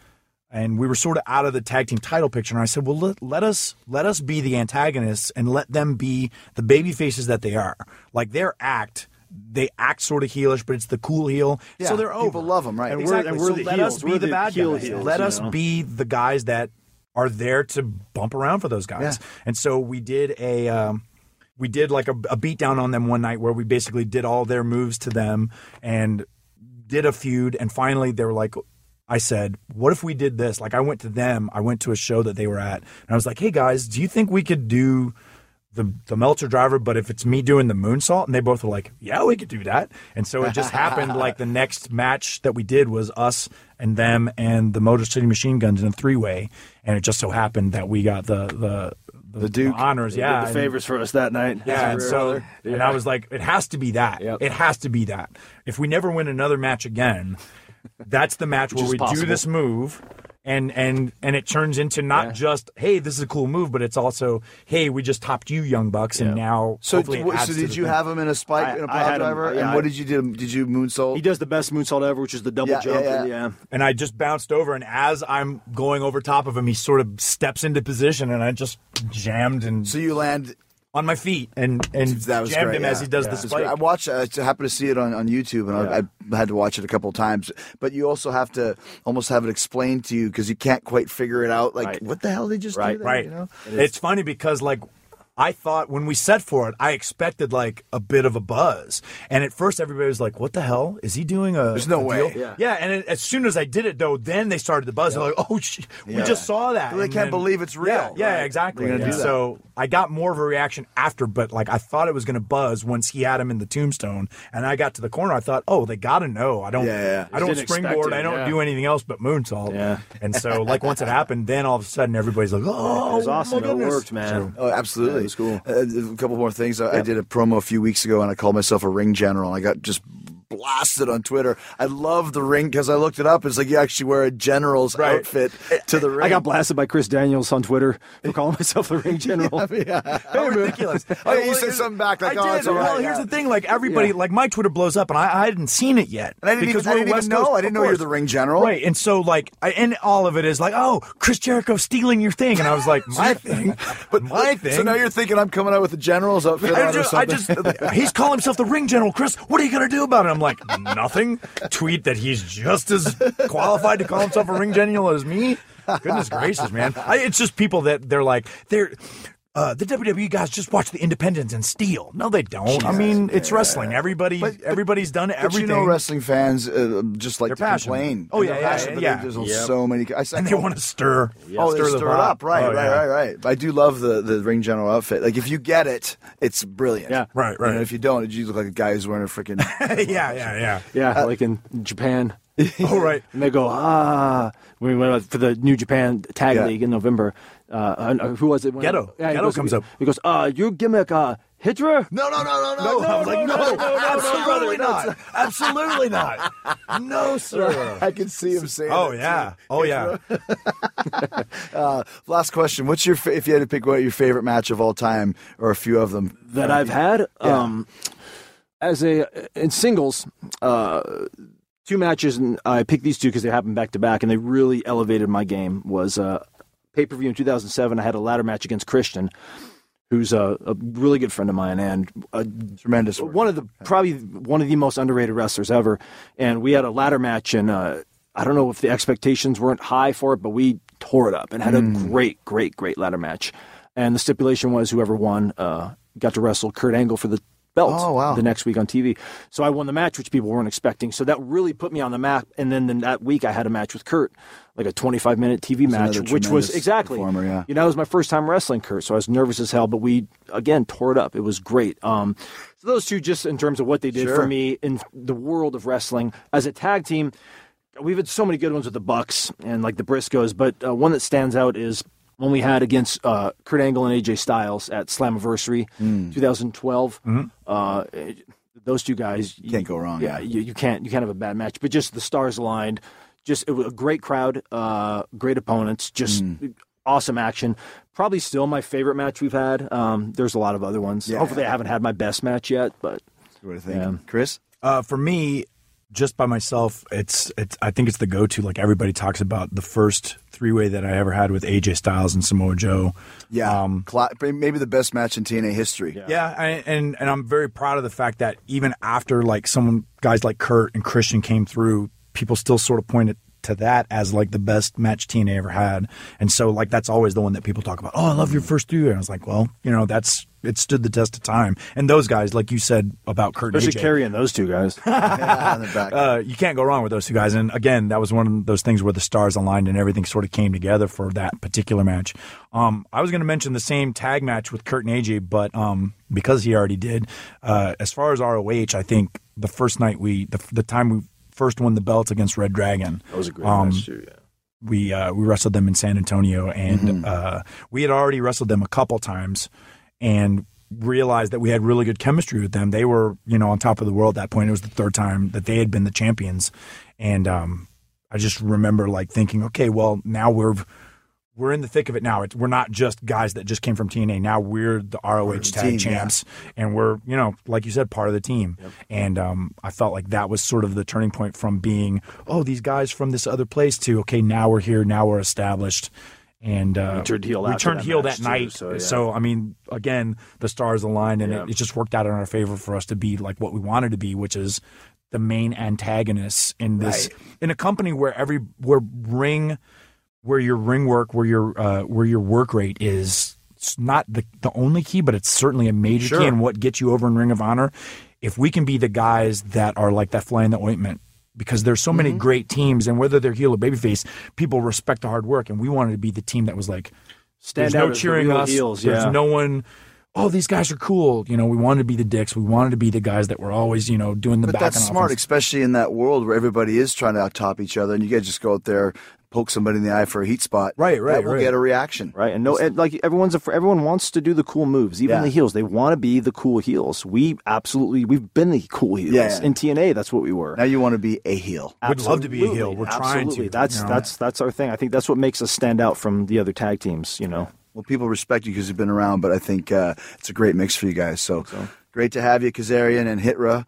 and we were sort of out of the tag team title picture. And I said, well, let, let us let us be the antagonists and let them be the baby faces that they are. Like their act, they act sort of heelish, but it's the cool heel. Yeah, so they're people over. love 'em, right. And Exactly. we're, And we're so the let heels. us be We're the the bad heel guys. heels, let you us know? be the guys that are there to bump around for those guys. Yeah. And so we did a. Um, we did like a, a beatdown on them one night where we basically did all their moves to them and did a feud. And finally, they were like, I said, what if we did this? Like I went to them, I went to a show that they were at, and I was like, hey guys, do you think we could do the the Meltzer driver, but if it's me doing the moonsault? And they both were like, yeah, we could do that. And so it just happened like the next match that we did was us and them and the Motor City Machine Guns in a three-way. And it just so happened that we got the the, the, The Duke. honors. They Yeah. did the favors for us that night. Yeah, and As a so brother. and I was like, it has to be that. Yep. It has to be that. If we never win another match again, that's the match where is we do possible. this move, and and and it turns into not Yeah. just hey, this is a cool move, but it's also hey, we just topped you, Young Bucks, and Yeah. now So, hopefully it what- adds so to did the you thing. have him in a spike I- and a I pile had him, driver? yeah, and I- what did you do? Did you moonsault? He does the best moonsault ever, which is the double Yeah, jump. yeah, and yeah. yeah. And I just bounced over, and as I'm going over top of him, he sort of steps into position, and I just jammed and So you land. on my feet and and That was jammed great, him yeah. as he does Yeah. the It's spike. great. I watched. I happened to see it on, on YouTube, and I, I had to watch it a couple of times. But you also have to almost have it explained to you because you can't quite figure it out. Like, Right. what the hell did they just Right, do? There, Right. You know? It's funny because like I thought when we set for it, I expected like a bit of a buzz, and at first everybody was like, "What the hell is he doing?" A There's no a way. deal?" Yeah. yeah. And it, as soon as I did it, though, then they started to buzz. They're like, "Oh, sh- we Yeah. just saw that." They And can't then- believe it's real. Yeah, yeah, Right. exactly. They're gonna And do that. so I got more of a reaction after, but like I thought it was going to buzz once he had him in the tombstone, and I got to the corner. I thought, "Oh, they got to know. I don't. Yeah, yeah. I don't Didn't expect springboard. it, I don't yeah. do anything else but moonsault." Yeah. And so like once it happened, then all of a sudden everybody's like, "Oh, It was awesome. my It goodness." worked, man. Oh, absolutely. Yeah, it was cool. Uh, a couple more things. I, I did a promo a few weeks ago, and I called myself a ring general. I got just blasted on Twitter. I love the ring because I looked it up. It's like you actually wear a general's Right. outfit to the ring. I got blasted by Chris Daniels on Twitter for calling myself the ring general. How ridiculous. Oh, yeah, you said something back like, I oh, did. it's all Well, right, here's yeah. the thing. Like, everybody, Yeah. like, my Twitter blows up, and I, I hadn't seen it yet. And I didn't because even, I we're didn't West even know. Coast, I didn't of know you're course. the ring general. Right. And so, like, I, and all of it is like, oh, Chris Jericho stealing your thing. And I was like, my thing? But my thing? So now you're thinking I'm coming out with the general's outfit I on or just, I something? just, he's calling himself the ring general. Chris, what are you going to do about it? I'm like, nothing. Tweet that he's just as qualified to call himself a ring general as me. Goodness gracious, man. I, it's just people that they're like, they're, uh, the W W E guys just watch the independents and steal. No, they don't. I mean, it's wrestling. Everybody, But- but- everybody's done But everything. you know, wrestling fans uh, just like They're to passionate. complain. Oh, And yeah, they're yeah, passionate, but yeah. There's Yep. so many. I said, and they want to stir. Oh, they the stir it pot. up, right, Oh, right, yeah. right, right. I do love the, the ring general outfit. Like if you get it, it's brilliant. Yeah. Right, You know, right. if you don't, you look like a guy who's wearing a freaking. yeah, yeah, yeah. Yeah, like in Japan. Oh, right. And they go, ah, when we went out for the New Japan Tag Yeah. League in November. Uh, and, uh, who was it? When- Ghetto. Yeah, he Ghetto goes- comes up. He goes, uh, your gimmick, uh, Hydra? No, no, no, no, no. No, I was no, like, no, no, no, no, absolutely no, not. Absolutely not. No, sir. I can see him saying. Oh that, yeah. too. Oh yeah. Uh, last question: What's your fa- if you had to pick what your favorite match of all time, or a few of them That I've had. Yeah. Um, as a, in singles, uh, two matches, and I picked these two because they happened back to back, and they really elevated my game. Was uh, pay per view in two thousand seven. I had a ladder match against Christian, who's a, a really good friend of mine, and a, tremendous? Work. one of the probably one of the most underrated wrestlers ever. And we had a ladder match, and uh, I don't know if the expectations weren't high for it, but we tore it up and had a great, great, great ladder match. And the stipulation was whoever won uh, got to wrestle Kurt Angle for the belt Oh, wow. the next week on T V. So I won the match, which people weren't expecting. So that really put me on the map. And then, then that week I had a match with Kurt, like a twenty-five minute T V match, another which was tremendous exactly, performer, yeah. you know, it was my first time wrestling Kurt. So I was nervous as hell, but we, again, tore it up. It was great. Um, so those two, just in terms of what they did Sure. for me in the world of wrestling as a tag team, we've had so many good ones with the Bucks and like the Briscoes, but uh, one that stands out is one we had against uh, Kurt Angle and A J Styles at Slammiversary Mm. twenty twelve. Uh, those two guys, you Can't go wrong, Yeah, yeah. You, you can't you can't have a bad match. But just the stars aligned. Just it was a great crowd, uh, great opponents, just Mm. awesome action. Probably still my favorite match we've had. Um, there's a lot of other ones. Yeah. Hopefully, I haven't had my best match yet, but What do you think, Yeah. Chris? Uh, for me, just by myself, it's it's. I think it's the go-to. Like everybody talks about the first three-way that I ever had with A J Styles and Samoa Joe. Yeah, Um, Cla- maybe the best match in T N A history. Yeah. Yeah, I, and and I'm very proud of the fact that even after like someone guys like Kurt and Christian came through, people still sort of pointed to that as like the best match T N A ever had. And so like that's always the one that people talk about. Oh, I love your first three. And I was like, well, you know, that's it stood the test of time. And those guys, like you said about Kurt and A Especially J, carrying those two guys. Yeah, on the back. uh, you can't go wrong with those two guys. And again, that was one of those things where the stars aligned and everything sort of came together for that particular match. Um, I was going to mention the same tag match with Kurt and A J, but um, because he already did, uh, as far as R O H, I think the first night we, the, the time we first won the belts against Red Dragon, That was a great Um, match too. Yeah. we uh, we wrestled them in San Antonio, and Mm-hmm. uh, we had already wrestled them a couple times, and realized that we had really good chemistry with them. They were, you know, on top of the world at that point. It was the third time that they had been the champions, and um, I just remember like thinking, okay, well now we're we're in the thick of it now. It's, we're not just guys that just came from T N A. Now we're the R O H the tag team, champs, and we're, you know, like you said, part of the team. And um, I felt like that was sort of the turning point from being, oh, these guys from this other place to, okay, now we're here, now we're established. And uh, We turned heel we after turned that heel match, that too, night. so, So, yeah. I mean, again, the stars aligned, and Yeah. it, it just worked out in our favor for us to be like what we wanted to be, which is the main antagonists in this Right. in a company where every where ring where your ring work, where your uh, where your work rate is it's not the the only key, but it's certainly a major Sure. key in what gets you over in Ring of Honor. If we can be the guys that are like that fly in the ointment, because there's so Mm-hmm. many great teams, and whether they're heel or babyface, people respect the hard work, and we wanted to be the team that was like, Stand there's out no as the cheering real us. heels, There's yeah. no one. Oh, these guys are cool. You know, we wanted to be the dicks. We wanted to be the guys that were always, you know, doing the But back that's and smart, offense. especially in that world where everybody is trying to out-top each other, and you guys just go out there, poke somebody in the eye for a heat spot. Right, right, That will right. get a reaction. Right, and no, and like everyone's a, everyone wants to do the cool moves. Even Yeah. the heels, they want to be the cool heels. We absolutely, we've been the cool heels Yeah, yeah. in T N A. That's what we were. Now you want to be a heel. We'd love to be a heel. Absolutely, We're trying absolutely. to, That's you know. that's that's our thing. I think that's what makes us stand out from the other tag teams. You know, Well, people respect you because you've been around, but I think uh, it's a great mix for you guys. So, great to have you, Kazarian and Hitra.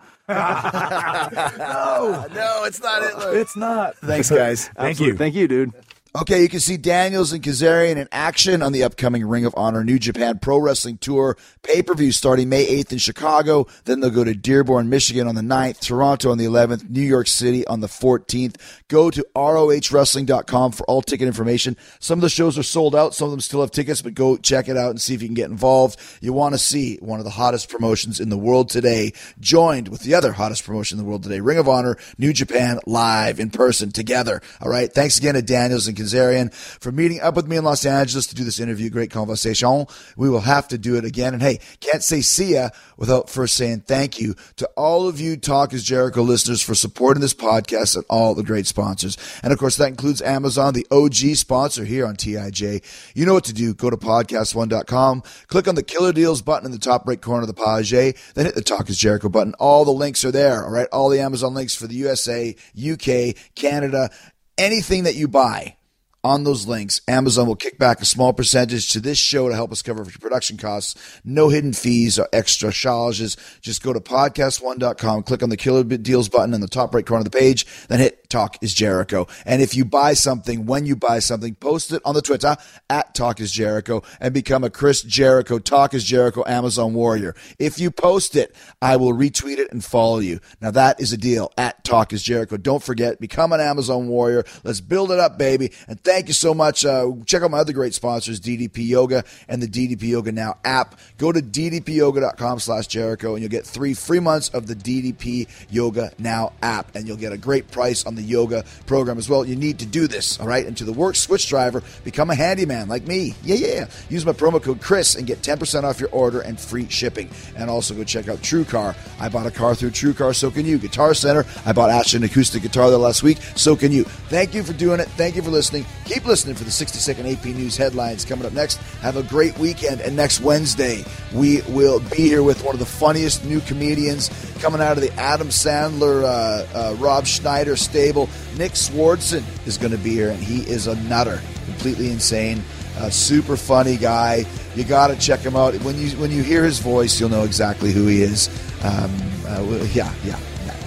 no, no, it's not Hitler. It's not. Thanks, guys. Thank Absolutely. you. thank you, dude. Okay, you can see Daniels and Kazarian in action on the upcoming Ring of Honor New Japan Pro Wrestling Tour pay-per-view starting May eighth in Chicago. Then they'll go to Dearborn, Michigan on the ninth, Toronto on the eleventh, New York City on the fourteenth. Go to R O H wrestling dot com for all ticket information. Some of the shows are sold out. Some of them still have tickets, but go check it out and see if you can get involved. You want to see one of the hottest promotions in the world today, joined with the other hottest promotion in the world today, Ring of Honor, New Japan, live in person together. All right. Thanks again to Daniels and Kazarian for meeting up with me in Los Angeles to do this interview. Great conversation. We will have to do it again. And hey, can't say see ya without first saying thank you to all of you Talk is Jericho listeners for supporting this podcast and all the great sponsors. And of course, that includes Amazon, the O G sponsor here on T I J. You know what to do. Go to podcast one dot com, click on the Killer Deals button in the top right corner of the page, then hit the Talk is Jericho button. All the links are there. All right. All the Amazon links for the U S A, U K, Canada, anything that you buy. On those links, Amazon will kick back a small percentage to this show to help us cover your production costs. No hidden fees or extra charges. Just go to podcast one dot com, click on the Killer Deals button in the top right corner of the page, then hit Talk is Jericho. And if you buy something, when you buy something, post it on the Twitter at Talk is Jericho and become a Chris Jericho, Talk is Jericho Amazon warrior. If you post it, I will retweet it and follow you. Now that is a deal at Talk is Jericho. Don't forget, become an Amazon warrior. Let's build it up, baby. And thank you so much. Uh, check out my other great sponsors, D D P Yoga and the D D P Yoga Now app. Go to D D P yoga dot com slash Jericho and you'll get three free months of the D D P Yoga Now app. And you'll get a great price on the yoga program as well. You need to do this, all right? And to the work switch driver, become a handyman like me. Yeah, yeah. Use my promo code Chris and get ten percent off your order and free shipping. And also go check out TrueCar. I bought a car through TrueCar, so can you. Guitar Center, I bought Ashton acoustic guitar there last week, so can you. Thank you for doing it. Thank you for listening. Keep listening for the sixty second A P News headlines coming up next. Have a great weekend. And next Wednesday, we will be here with one of the funniest new comedians coming out of the Adam Sandler, uh, uh, Rob Schneider stable. Nick Swardson is going to be here, and he is a nutter, completely insane, uh, super funny guy. You got to check him out. When you when you hear his voice, you'll know exactly who he is. Um, uh, yeah, yeah. yeah.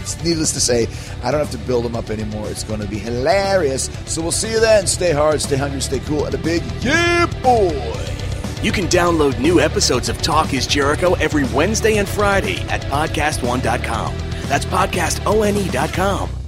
needless to say, I don't have to build them up anymore. It's going to be hilarious. So we'll see you then. Stay hard, stay hungry, stay cool, and a big yeah, boy. You can download new episodes of Talk is Jericho every Wednesday and Friday at podcast one dot com. That's podcast one dot com.